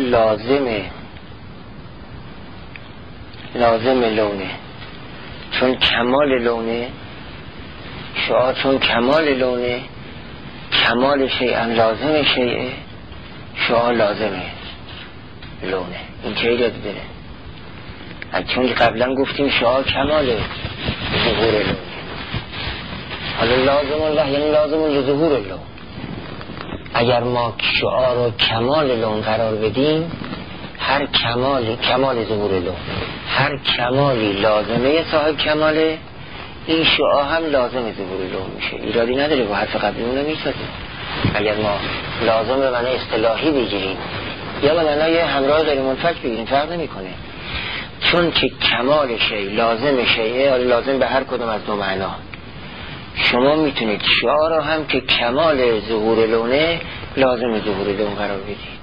لازم لونه، چون کمال لونه شعاع، چون کمال لونه کمال شیئا لازم شیئه شعاع لازمه لونه. این چه ایرادی داره؟ چون قبلا گفتیم شعاع کمال ظهور لونه. حالا لازم الله یعنی لازم ظهور لون. اگر ما شعاع رو کمال لون قرار بدیم هر کمال ظهور لون، هر کمالی لازمه صاحب کماله، این شعاع هم لازم ظهور لون میشه. ایرادی نداره، با حرف قبلی اون نمیسازه. اگر ما لازم به معنی اصطلاحی بگیریم یا به معنی همراه غیر منفک بگیریم فرق نمیکنه، چون که کمال شی لازم شیه، لازم به هر کدوم از دو معنا. شما میتونید شعاع رو هم که کمال ظهور لونه لازم ظهور لون قرار بدید.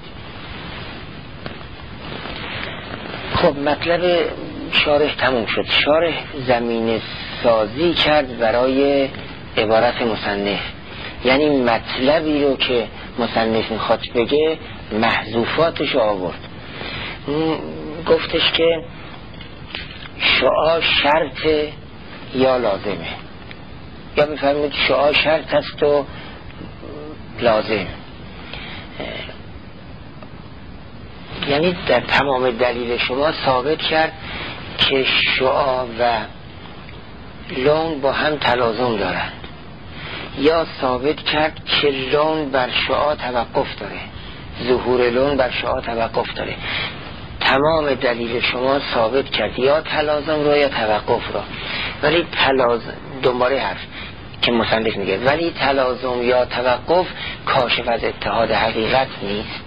خب مطلب شارح تموم شد. شارح زمینه سازی کرد برای عبارت مصنف، یعنی مطلبی رو که مصنف میخواد بگه محذوفاتش آورد. گفتش که شعاع شرط یا لازمه، یا بفرمید شعاع شرط است و لازم. یعنی در تمام دلیل شما ثابت کرد که شعاع و لون با هم تلازم دارند، یا ثابت کرد که لون بر شعاع توقف داره، ظهور لون بر شعاع توقف داره. تمام دلیل شما ثابت کرد یا تلازم رو یا توقف رو، ولی تلازم دوباره حرف که مصنف میگه ولی تلازم یا توقف کاشف از اتحاد حقیقت نیست.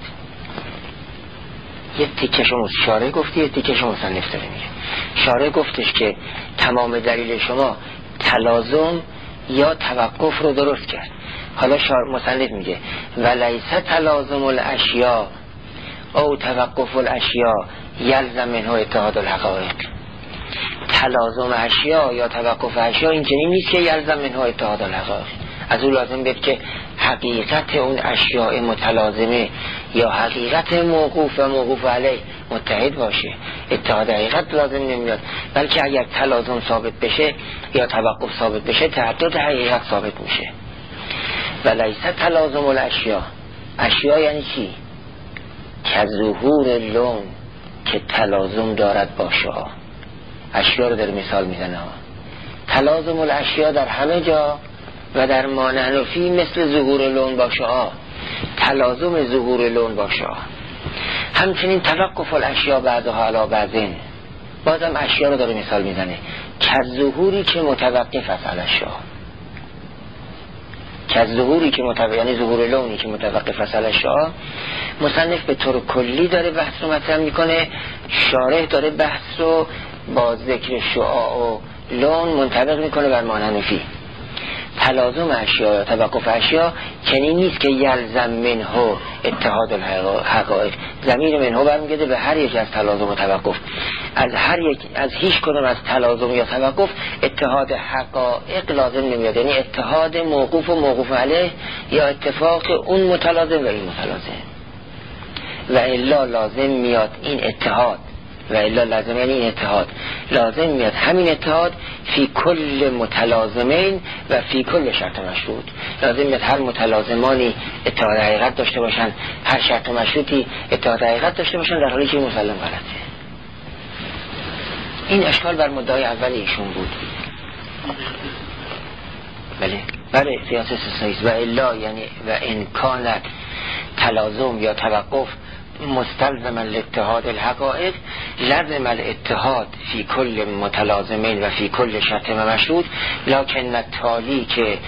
یه تیکش شارع گفتی، یه تیکش مصنف داره میگه. شارع گفتش که تمام دلیل شما تلازم یا توقف رو درست کرد. حالا مصنف میگه ولیس تلازم الاشیاء او توقف الاشیاء یلزم منه اتحاد الحقائق. تلازم اشیاء یا توقف اشیاء اینجوری نیست که یلزم منه اتحاد الحقائق. از اون لازم بیاد که حقیقت اون اشیاء متلازمه یا حقیقت موقوف و موقوف علیه متحد باشه. اتحاد حقیقت لازم نمیاد، بلکه اگر تلازم ثابت بشه یا توقف ثابت بشه تعدد حقیقت ثابت میشه. ولیس تلازم الاشیاء، اشیاء یعنی چی؟ که ظهور لون که تلازم دارد با شعاع. اشیاء رو در مثال میزنه. تلازم الاشیاء در همه جا و در ما نحنفی مثل ظهور لون با شعاع، تلازم ظهور لون با شعاع. همچنین توقف الاشیاء بعضها علی بعضین، بازم اشیاء رو داره مثال میزنه که ظهوری که متوقف است علی شعاع، که ظهوری که یعنی ظهور لونی که متوقف است علی شعاع. مصنف به طور کلی داره بحث رو مطرح میکنه، شارح داره بحث رو با ذکر شعاع و لون منطبق میکنه بر ما نحنفی. تلازم اشیاء یا توقف اشیاء چنین نیست که یلزم منه اتحاد الحقائق. ضمیر منه برمیگرده به هر یک از تلازم و توقف. از هیچ کدوم از تلازم یا توقف اتحاد حقائق لازم نمیاد، یعنی اتحاد موقوف و موقوف علیه یا اتفاق اون متلازم و این متلازم. و الا لازم میاد این اتحاد، و الا لازم یعنی این اتحاد لازم میاد همین اتحاد فی کل متلازمین و فی کل شرط مشروط. لازم میاد هر متلازمانی اتحاد حقیقت داشته باشن، هر شرط مشروطی اتحاد حقیقت داشته باشن، در حالی که مسلم غلطه. این اشکال بر مدعای اول ایشون بود. بله قیاس استثنایی و الا یعنی و امکانت تلازم یا توقف مستلزم الاتحاد الحقائق لازم الاتحاد فی کل متلازمین و فی کل شرط و مشروط، لکن التالی که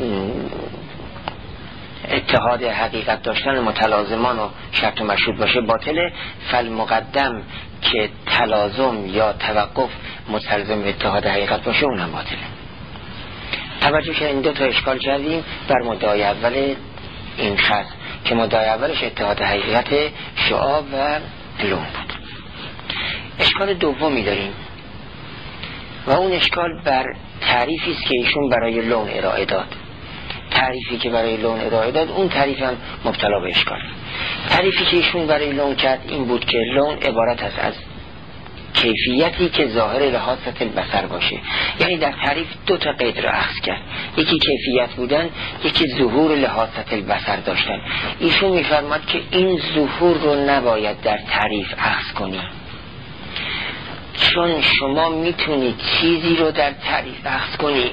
اتحاد حقیقت داشتن متلازمان و شرط و مشروط باشه باطله. فالمقدم که تلازم یا توقف مستلزم اتحاد حقیقت باشه اونم باطله. توجه که این دو تا اشکال کردیم بر مدعای اول این خط که مدعای اولش اتحاد حقیقت شعاع و لون بود. اشکال دومی داریم و اون اشکال بر تعریفی است که ایشون برای لون ارائه داد. تعریفی که برای لون ارائه داد اون تعریف هم مبتلا به اشکال. تعریفی که ایشون برای لون کرد این بود که لون عبارت است از کیفیتی که ظاهر لحاظت البصر باشه. یعنی در تعریف دو تا قید را اخذ کرد، یکی کیفیت بودن، یکی ظهور لحاظت البصر داشتن. ایشون میفرماد که این ظهور رو نباید در تعریف اخذ کنی، چون شما میتونید چیزی رو در تعریف اخذ کنی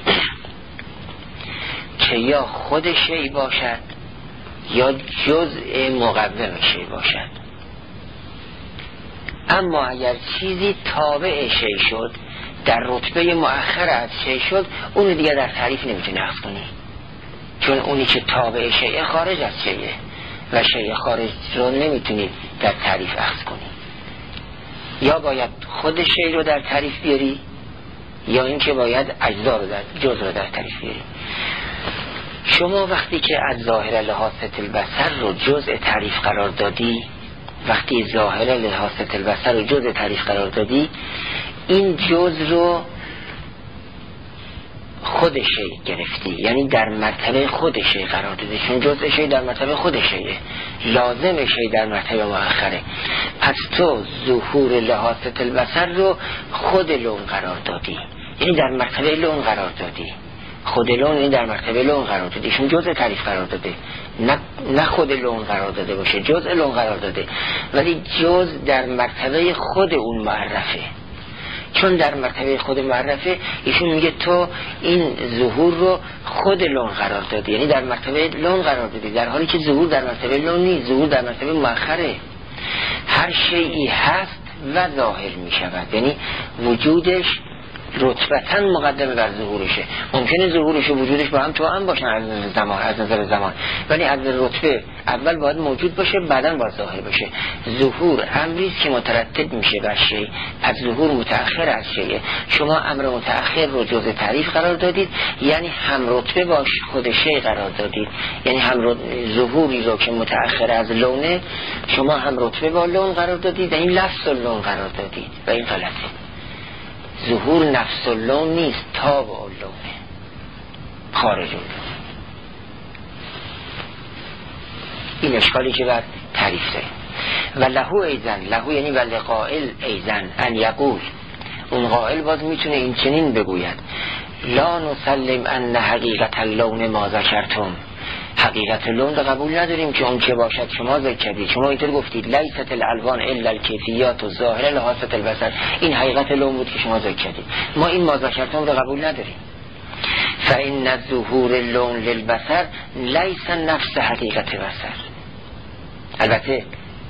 که یا خود شی باشد یا جزء مقوم شی باشد. اما اگر چیزی تابع شی شد، در رتبه مؤخر از شی شد، اون دیگه در تعریف نمیتونی اخذ کنی، چون اونی که تابع شیء خارج از شیء و شیء خارج رو نمیتونی در تعریف اخذ کنی. یا باید خود شی رو در تعریف بیاری یا اینکه باید اجزا رو جزء رو در تعریف بیاری. شما وقتی که از ظاهر لحاظت البصر رو جزء تعریف قرار دادی، وقتی ظاهر لحاظت البصر رو جزء تعریف قرار دادی، این جزء رو خود شی گرفتی، یعنی در مرتبه خود شی قرار دادی، چون جزء شی در مرتبه خود شیه، لازم شی در مرتبه مؤخره. پس تو ظهور لحاظت البصر رو خود لون قرار دادی، یعنی در مرتبه لون قرار دادی. خود لون این در مرتبه لون قرار داده، ایشون جزء تعریف قرار داده، نه خود لون قرار داده باشه، جزء لون قرار داده، ولی جزء در مرتبه خود اون معرفه. چون در مرتبه خود معرفه ایشون میگه تو این ظهور رو خود لون قرار دادی، یعنی در مرتبه لون قرار دادی، در حالی که ظهور در مرتبه لون نیست، ظهور در مرتبه مؤخره. هر شیئی هست و ظاهر می شود، یعنی وجودش رتبتاً مقدم بر ظهورشه. ممکنه ظهورش و وجودش با هم توأم باشن از نظر زمان، ولی از رتبه اول باید موجود باشه، بعداً باید ظاهر بشه. ظهور امریست که مترتب میشه بر شیء، پس ظهور متأخر از شیء. شما امر متأخر رو جزء تعریف قرار دادید، یعنی هم رتبه با خود شیء قرار دادید، یعنی هم ظهوری رو که متأخر از لونه شما هم رتبه با لون قرار دادید و این لفظ لون قرار دادید و این غلطه. ظهور نفس اللون نیست، تاب اللونه، خارج اللون. این اشکالی که بر تعریف داره. و لهو ایزن، لهو یعنی ولی قائل ایزن ان یقول، اون قائل باز میتونه این چنین بگوید لا نسلم ان حقیقت اللون ما ذکرتم، حقیقت لون رو قبول نداریم که اون که باشد شما ذکر کردید. شما اینطور گفتید لیست الالوان الا الکیفیات و ظاهر لحاظت البصر، این حقیقت لون بود که شما ذکر کردید. ما این ما ذکرتم رو قبول نداریم. فإن ظهور اللون للبصر لیس نفس حقیقت بصر. البته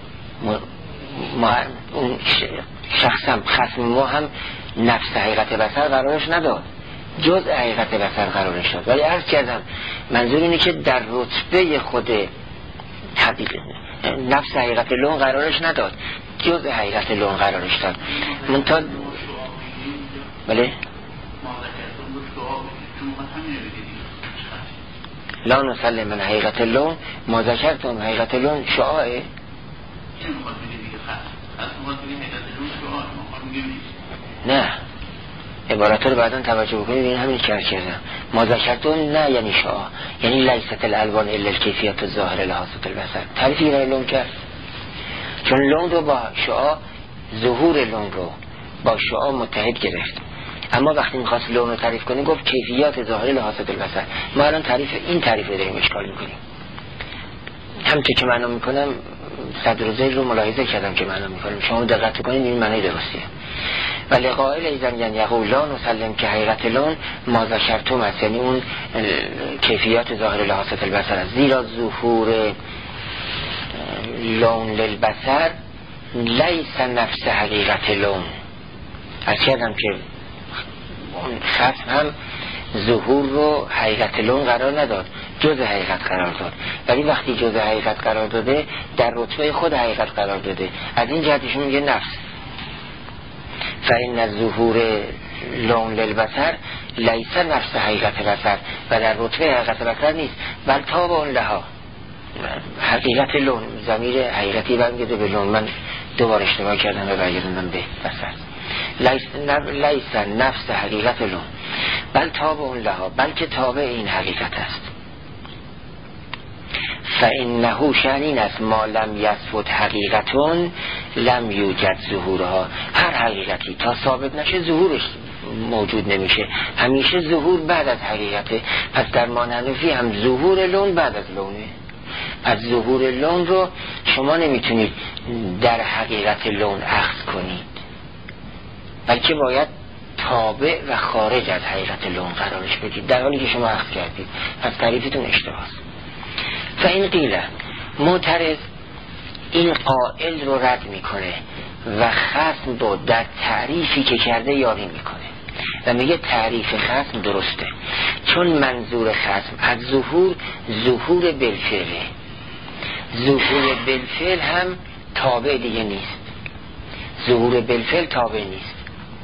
ما اون شخصم خصم ما هم نفس حقیقت بصر قرارش نداد، جز حقیقت بصر قرارش داد، ولی عرض کردم منظور اینه که در رتبه خود نفس حقیقت لون قرارش نداد، جز حقیقت لون قرارش داد. منتها بله لا نسلم من حقیقت لون ما ذکرتم، حقیقت لون شعاعه نه، عبارت رو بعداً توجه بکنید. این همین که کردم ما ذکرتم نه یعنی شعاع، یعنی لیست الالوان الا الکیفیات الظاهر لحاظت البصر. تعریفی برای لون کرد، چون لون رو با شعاع، ظهور لون رو با شعاع متحد گرفت. اما وقتی میخواست لون رو تعریف کنیم گفت کیفیات ظاهر لحاظت البصر. ما الان این تعریف رو داریم اشکال میکنیم. همچه که معنا میکنم صدر و ذیل رو ملاحظه کردم که معنا میکنم، شما دقت کنید این معنی درستیه. ولی قائل ایزن یعنی یقول لا نسلم که حقیقت لون ما ذکرتم است، یعنی اون کیفیات ظاهر لحاظت البصر است. زیرا ظهور لون للبصر لیس نفس حقیقت لون. از کردم که اون خصم هم ظهور رو حقیقت لون قرار نداد، جز حقیقت قرار داد، ولی وقتی جز حقیقت قرار داده در رتبه خود حقیقت قرار داده. از این جهتشون میگه نفس. فإن ظهور لون للبصر لیس نفس حقیقت بصر، و در رتبه حقیقت بصر نیست، بل تاب اون لها. حقیقت لون ضمیر حقیقتی برمیگرده به لون، من دوباره اشتباه کردم و برگردم به بصر. لیس نفس حقیقت لون بل تاب اون لها، بلکه تابع این حقیقت است. فإنه شأن است ما لم یثبت حقیقتون لم یوجد ظهورها. هر حقیقتی تا ثابت نشه ظهورش موجود نمیشه، همیشه ظهور بعد از حقیقته. پس در مانحنفی هم ظهور لون بعد از لونه. پس ظهور لون رو شما نمیتونید در حقیقت لون اخذ کنید، بلکه باید تابع و خارج از حقیقت لون قرارش بدید، در حالی که شما اخذ کردید. پس تعریفتون اشتباهه. فإن قیل، معترض این قائل رو رد میکنه و خصم رو در تعریفی که کرده یاری میکنه و میگه تعریف خصم درسته، چون منظور خصم از ظهور بالفعله. ظهور بالفعل هم تابع دیگه نیست، ظهور بالفعل تابع نیست.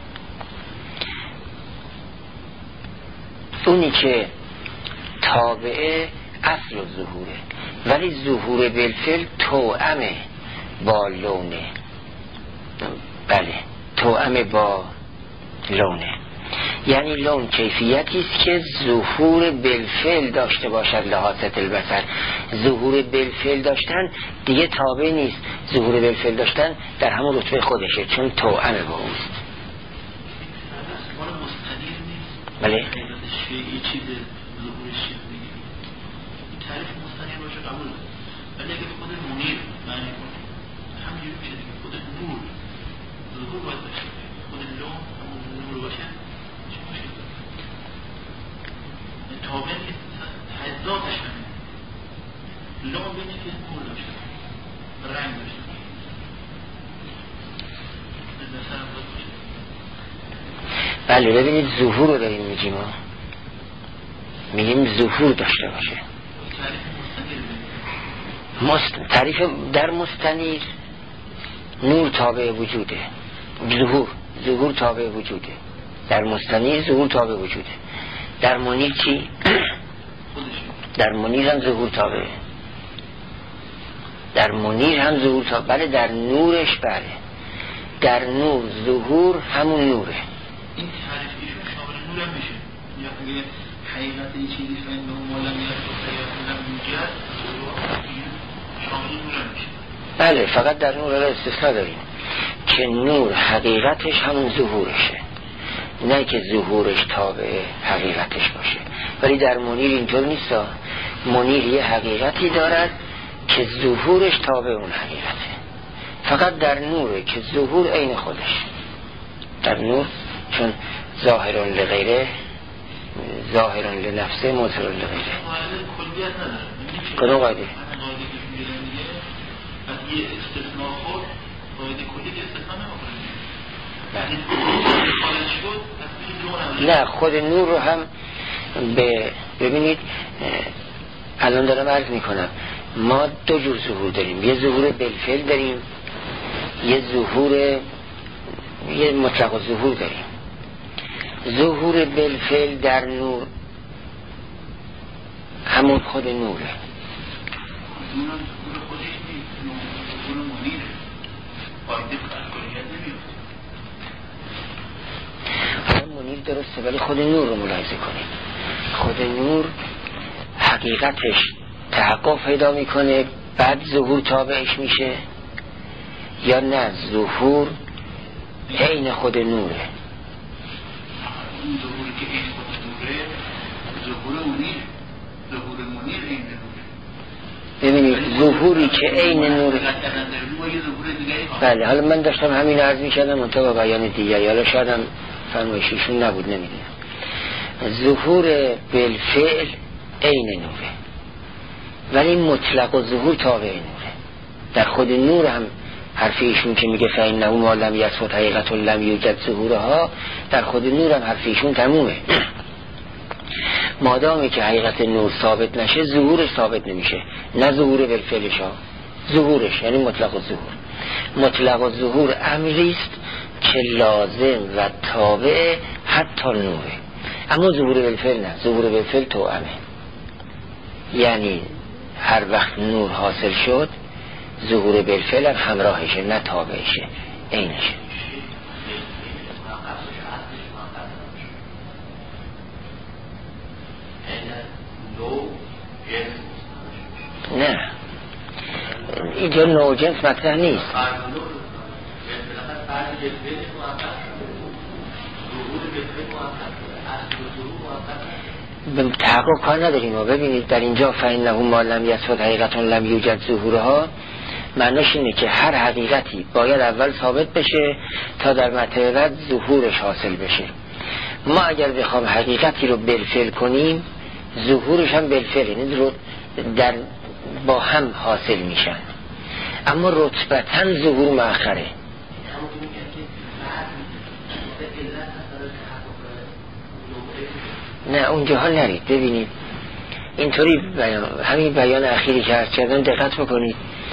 اونی که تابعه اصل ظهوره، ولی ظهور بالفعل توأمه با لونه. بله توأمه با لونه، یعنی لون کیفیتی است که ظهور بالفعل داشته باشد لحاظت البصر. ظهور بالفعل داشتن دیگه تابع نیست، ظهور بالفعل داشتن در همون رتبه خودشه، چون توأمه با اوست. بله تعریف مستقیم باشه قبول، ولی اگه خود منیر معنی کنه همینجوری میشه دیگه. خود نور ظهور باید باشه، خود لون نور باشه چه مشکل داره؟ تابع نیست، ذاتش همینه. لون بینه که نور داشته رنگ داشته. بله ببینید ظهور رو داریم میگیم، میگیم ظهور داشته باشه. تعریف در مستنیر نور تابع وجوده، ظهور تابع وجوده، در مستنیر ظهور تابع وجوده. در منیر چی؟ در منیر هم ظهور تابعه، در منیر هم ظهور تابعه. بله در نورش، بله در نور ظهور همون نوره. این تعریفیشون شامل نور هم میشه، یا حقیقت این چیزی که این مالا میاد میگه شامل نور هم میشه. بله فقط در نور استثناء داریم که نور حقیقتش همون ظهورشه، نه که ظهورش تابع حقیقتش باشه. ولی در منیر اینطور نیست، منیر یه حقیقتی دارد که ظهورش تابع اون حقیقته. فقط در نوره که ظهور عین خودش، در نور چون ظاهران لغیره، ظاهران لنفسه، مظهران لغیره. کلیت نداره. کدوم قاعده؟ یه استثناء خود قاعده کلی استثناء نمیکنه. نه خود نور رو هم ببینید الان دارم عرض میکنم ما دو جور ظهور داریم، یه ظهور بالفعل داریم، یه ظهور یه مطلق ظهور داریم. ظهور بالفعل در نور همون خود نوره. منیر درسته ولی خود نور رو ملاحظه کنید، خود نور حقیقتش تحقق پیدا میکنه بعد ظهور تابعش میشه، یا نه ظهور عین خود نوره. ظهوری که عین خود نوره ظهور منیر، ظهور منیر عین نوره. ببینید ظهوری که عین نوره. بله حالا من داشتم همین عرض میکردم منطقه با بیان دیگری، حالا شاید هم فرمایشیشون نبود نمیدونم. ظهور بالفعل عین نوره ولی مطلق و ظهور تابع نوره. در خود نور هم حرف ایشون که میگه فإنه ما لم یثبت حقیقت لم یوجد ظهورها، در خود نور هم حرف ایشون تمومه. مادامی که حقیقت نور ثابت نشه ظهورش ثابت نمیشه، نه ظهور بالفعلش ها، ظهورش یعنی مطلق و ظهور. مطلق و ظهور امریست که لازم و تابع حتی نوره، اما ظهور بالفعل نه. ظهور بالفعل توأمه، یعنی هر وقت نور حاصل شد ظهور بالفعل هم همراهشه نه تابعشه، عینشه. نه اینجا نوع جنس مطرح نیست. به تحقق کار نداریم. و ببینید در اینجا فإنه ما لم یثبت حقیقت لم یوجد ظهورها معناش اینه که هر حقیقتی باید اول ثابت بشه تا در مرتبه بعد ظهورش حاصل بشه. ما اگر بخوام حقیقتی رو بالفعل کنیم ظهورش هم بالفعل، یعنی در با هم حاصل میشن، اما رتبتاً ظهور مؤخره. نه اونجاها نرید. ببینید اینطوری همین بیان اخیری که عرض کردم دقت بکنید.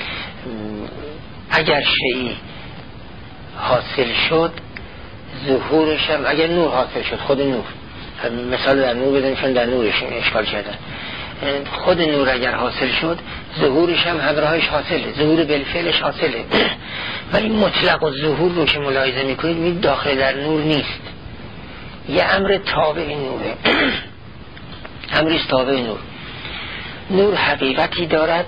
اگر شیئی حاصل شد ظهورش هم، اگر نور حاصل شد، خود نور، مثال در نور بدن چون در نورش اشکال کردن، خود نور اگر حاصل شد ظهورش هم همراهش حاصله، ظهور بالفعلش حاصله. ولی مطلق و ظهور رو که ملاحظه میکنید می داخل در نور نیست، یه امر تابع نوره. امریست تابع نور. نور حقیقتی دارد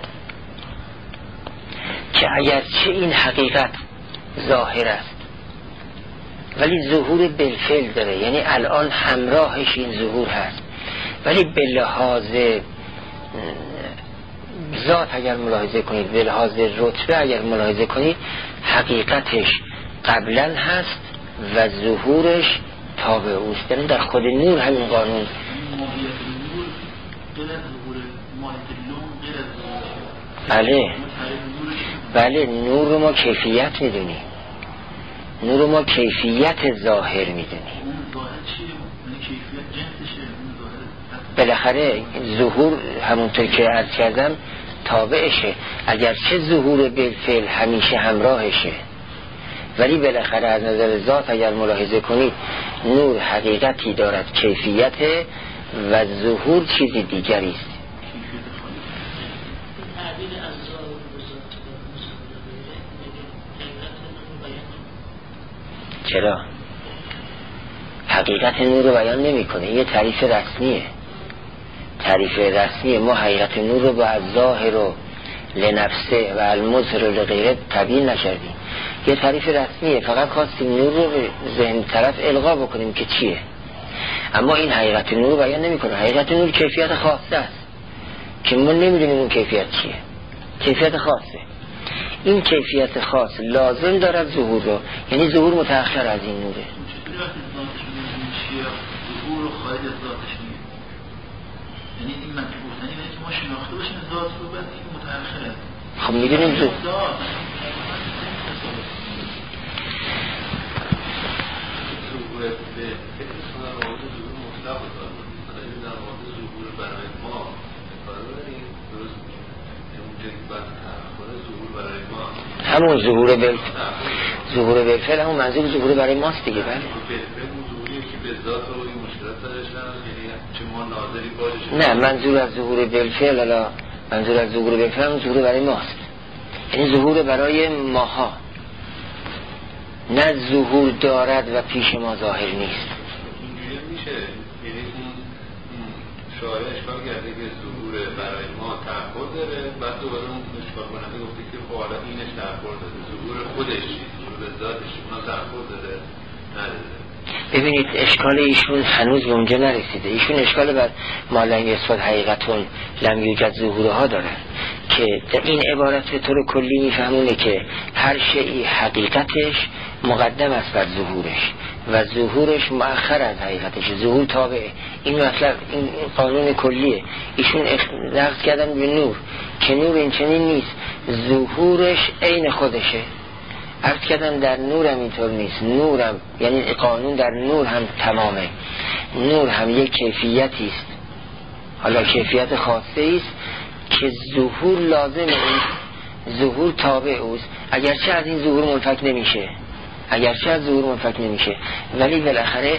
که اگرچه این حقیقت ظاهر است ولی ظهور بالفعل داره، یعنی الان همراهش این ظهور هست، ولی به لحاظ ذات اگر ملاحظه کنید، به لحاظ رتبه اگر ملاحظه کنید، حقیقتش قبلا هست و ظهورش تابع اوست. یعنی در خود نور همین قانون. بله بله نور رو ما کیفیت میدونیم، نور رو ما کیفیت ظاهر میدونیم. اون ظاهر چیه؟ یعنی کیفیت جنسشه. اون ظاهر بالاخره ظهور همونطور که عرض کردم تابعشه، اگرچه ظهور بالفعل همیشه همراهشه، ولی بالاخره از نظر ذات اگر ملاحظه کنید نور حقیقتی دارد کیفیت و ظهور چیزی دیگری است. چرا؟ حقیقت نور رو بیان نمی کنه، یه تعریف رسمیه. تعریف رسمی ما حقیقت نور رو با ظاهر و لنفسه و المظهر و لغیره تبیین نکردیم، یه تعریف رسمیه، فقط خواستیم نور رو به ذهن طرف القا بکنیم که چیه. اما این حقیقت نور رو بیان نمی کنه. حقیقت نور کیفیت خاصه است که ما نمیدونیم اون کیفیت چیه، کیفیت خاصه. این کیفیت خاص لازم دارد ظهور رو، یعنی ظهور متأخر از این نوره. چطوری وقتی ذاتش میدونیم چیه ظهور رو خارج از ذاتش میدونیم؟ یعنی این منطق گفتنی یعنی که ما شناخته باشیم ذات رو بعد این متأخر است. خب میدونیم ظهور به اصلا روابط ظهور مطلق بطور بودیم، مثلا این در روابط ظهور برای ما کار بریم درست میشه، اونجا که بعد تأخر ظهور برای ما همون ظهور بالفعل همون منظور ظهور برای ماست دیگه. بله بالفعل اون ظهوریه که به ذات رو این مشکلات درش هست، یعنی چه ما ناظری باشیم. نه، منظور از ظهور بالفعل، حالا منظور از ظهور بالفعل همون ظهور برای ماست، یعنی ظهور برای ماها، نه ظهور دارد و پیش ما ظاهر نیست. اینجوری میشه، یعنی اون شاعر اشکال کرده که ظهور برای ما تأخر داره، بعد دوباره اون اشکال کننده گفته که حالا اینش تأخر داره، ظهور خودش ظهور به ذاتش اونا تأخر داره نداره. ببینید اشکال ایشون هنوز به اونجا نرسیده. ایشون اشکال بر ما لم یثبت حقیقتون لم یوجد ظهورها دارن که این عبارت به طور کلی میفهمونه که هر شیئی حقیقتش مقدم است بر ظهورش و ظهورش مؤخر از حقیقتش، ظهور تابعه. این مطلب، این قانون کلیه. ایشون نقض کردن به نور که نور این چنین نیست، ظهورش عین خودشه. عرض کردم در نور هم اینطور نیست. نورم یعنی قانون در نور هم تمامه. نور هم یک کیفیتی است، حالا کیفیت خاصه است که ظهور لازم اوست، ظهور تابع اوست، اگرچه از این ظهور منفک نمیشه، اگرچه از ظهور منفک نمیشه، ولی بالاخره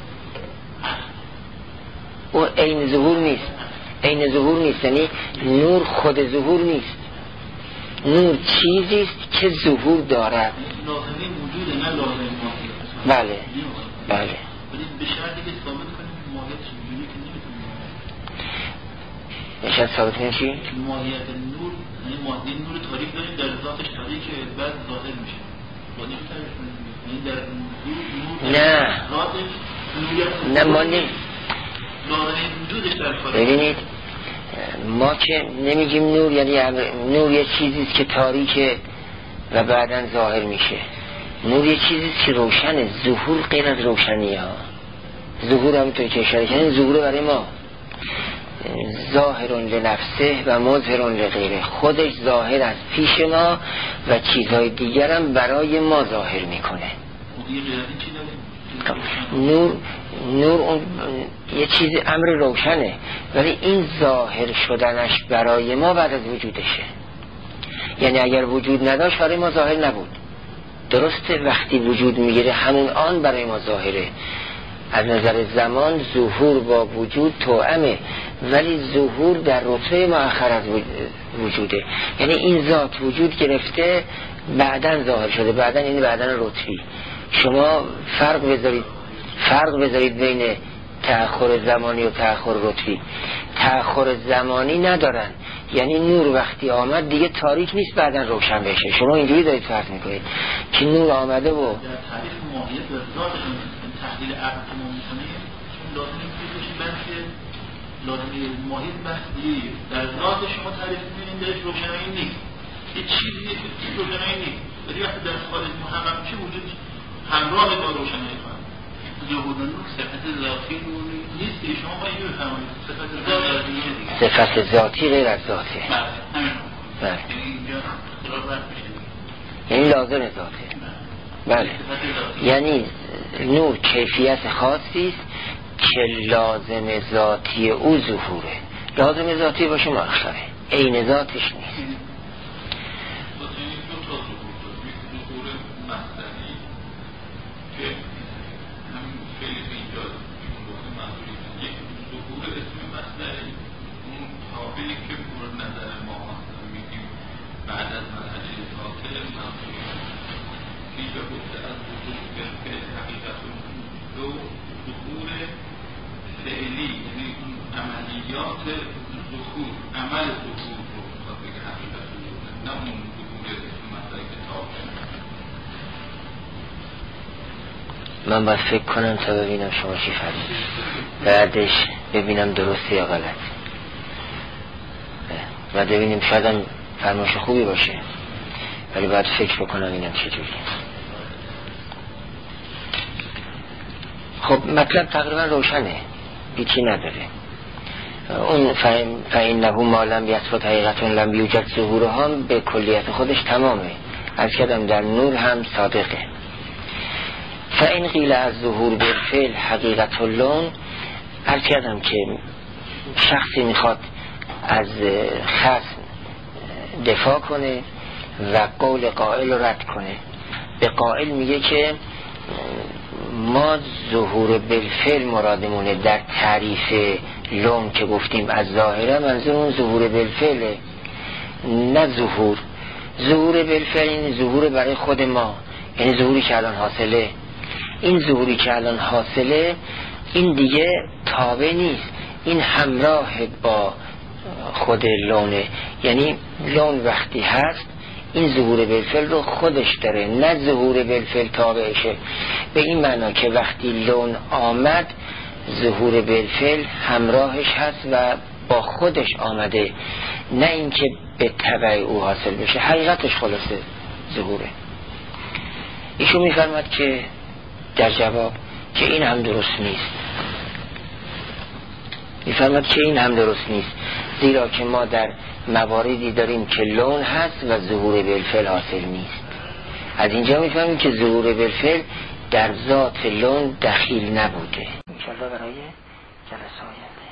او عین ظهور نیست. عین ظهور نیست یعنی نور خود ظهور نیست. نور چیزی است که ظهور دارد. لازمی وجود نه لازم ماهیت. بله بله. ولی به شرطی که ثابت کنیم ماهیتش وجودی که نمیتونیم. به شرط ثابت کنیم چی؟ ماهیت نور، یعنی ماهیت نور تاریک داریم در ذاتش تاریک که بعد ظاهر میشه. باید تعریف کنیم. یعنی در نور نه ذاتش نوریت. نه ما نیم. لازمی وجودش در خارج. ببینید ما که نمیگیم نور یعنی نور یه چیزیست که تاریکه و بعداً ظاهر میشه. نور یه چیزیست که روشنه. ظهور غیر از روشنی ها. ظهور همونطور که اشاره کردیم ظهور برای ما ظاهر لنفسه و مظهر لغیره، خودش ظاهر از پیش ما و چیزهای دیگر هم برای ما ظاهر میکنه. نور اون یه چیز امر روشنه، ولی این ظاهر شدنش برای ما بعد از وجودشه. یعنی اگر وجود نداشت برای ما ظاهر نبود. درسته وقتی وجود میگیره همون آن برای ما ظاهره. از نظر زمان ظهور با وجود توأمه، ولی ظهور در رتبه مؤخر از وجوده. یعنی این ذات وجود گرفته بعداً ظاهر شده، بعداً یعنی بعداً رتبی. شما فرق بذارید بین تأخر زمانی و تأخر رتبی. تأخر زمانی ندارن، یعنی نور وقتی آمد دیگه تاریک نیست بعداً روشن بشه. شما اینجوری دارید فرض میکنید که نور آمده و در تعریف ماهیت و ذاتشون تحلیل عقل که ما میکنیم چون لازمی بشیم بحث لازمی ماهیت بحثی در ذات شما تعریف میکنیم درش روشنایی نیست، یه چیزی که روشنایی نیست، ولی وقتی در خارج محقق میشه وجود همراه با روشنایی خواهد. ظهور نور صفت ذاتی نوری نیست که شما باید اینو بفهمید. صفت ذاتی غیر از ذاته. بله. یعنی اینجا اختلاف رفت میشه. یعنی لازم ذاته. بله، یعنی نور کیفیت خاصی است که لازم ذاتی او ظهوره. لازم ذاتی باشه مؤخره، عین ذاتش نیست. بعد از مرحله خاطر پیش گفته از ظهور فعل حقیقت دو ظهور فعلی، یعنی عملیات ظهور، عمل ظهور رو میخواد بگه حقیقت ظهور، نه اون ظهور اسم مطلق کتاب. من باید فکر کنم تا ببینم شما چی فرمودید، بعدش ببینم درسته یا غلط و ببینیم شاید فرمایش خوبی باشه، ولی باید فکر بکنم اینم چجوری. خب مطلب تقریبا روشنه، هیچی نداره. اون فإنه ما لم یثبت حقیقت لم یوجد ظهور هم به کلیت خودش تمامه. از کدام در نور هم صادقه. فإن قیل از ظهور بالفعل حقیقت اللون، از کدام که شخصی میخواد از خصم دفاع کنه و قول قائل رو رد کنه. به قائل میگه که ما ظهور بالفعل مرادمونه در تعریف لون که گفتیم از ظاهره، منظور اون ظهور بالفعله، نه ظهور بالفعل این ظهور برای خود ما، یعنی ظهوری که الان حاصله. این ظهوری که الان حاصله این دیگه تابع نیست، این همراه با خود لونه. یعنی لون وقتی هست این ظهور بالفعل رو خودش داره، نه ظهور بالفعل تابعشه. به این معنا که وقتی لون آمد ظهور بالفعل همراهش هست و با خودش آمده، نه اینکه به تبع او حاصل بشه. حقیقتش خلاصه ظهوره. ایشون میفرماد که در جواب که این هم درست نیست. میفرماد که این هم درست نیست، زیرا که ما در مواردی داریم که لون هست و ظهور بالفعل حاصل نیست. از اینجا میفهمیم که ظهور بالفعل در ذات لون دخیل نبوده. انشاءالله برای جلسه آینده.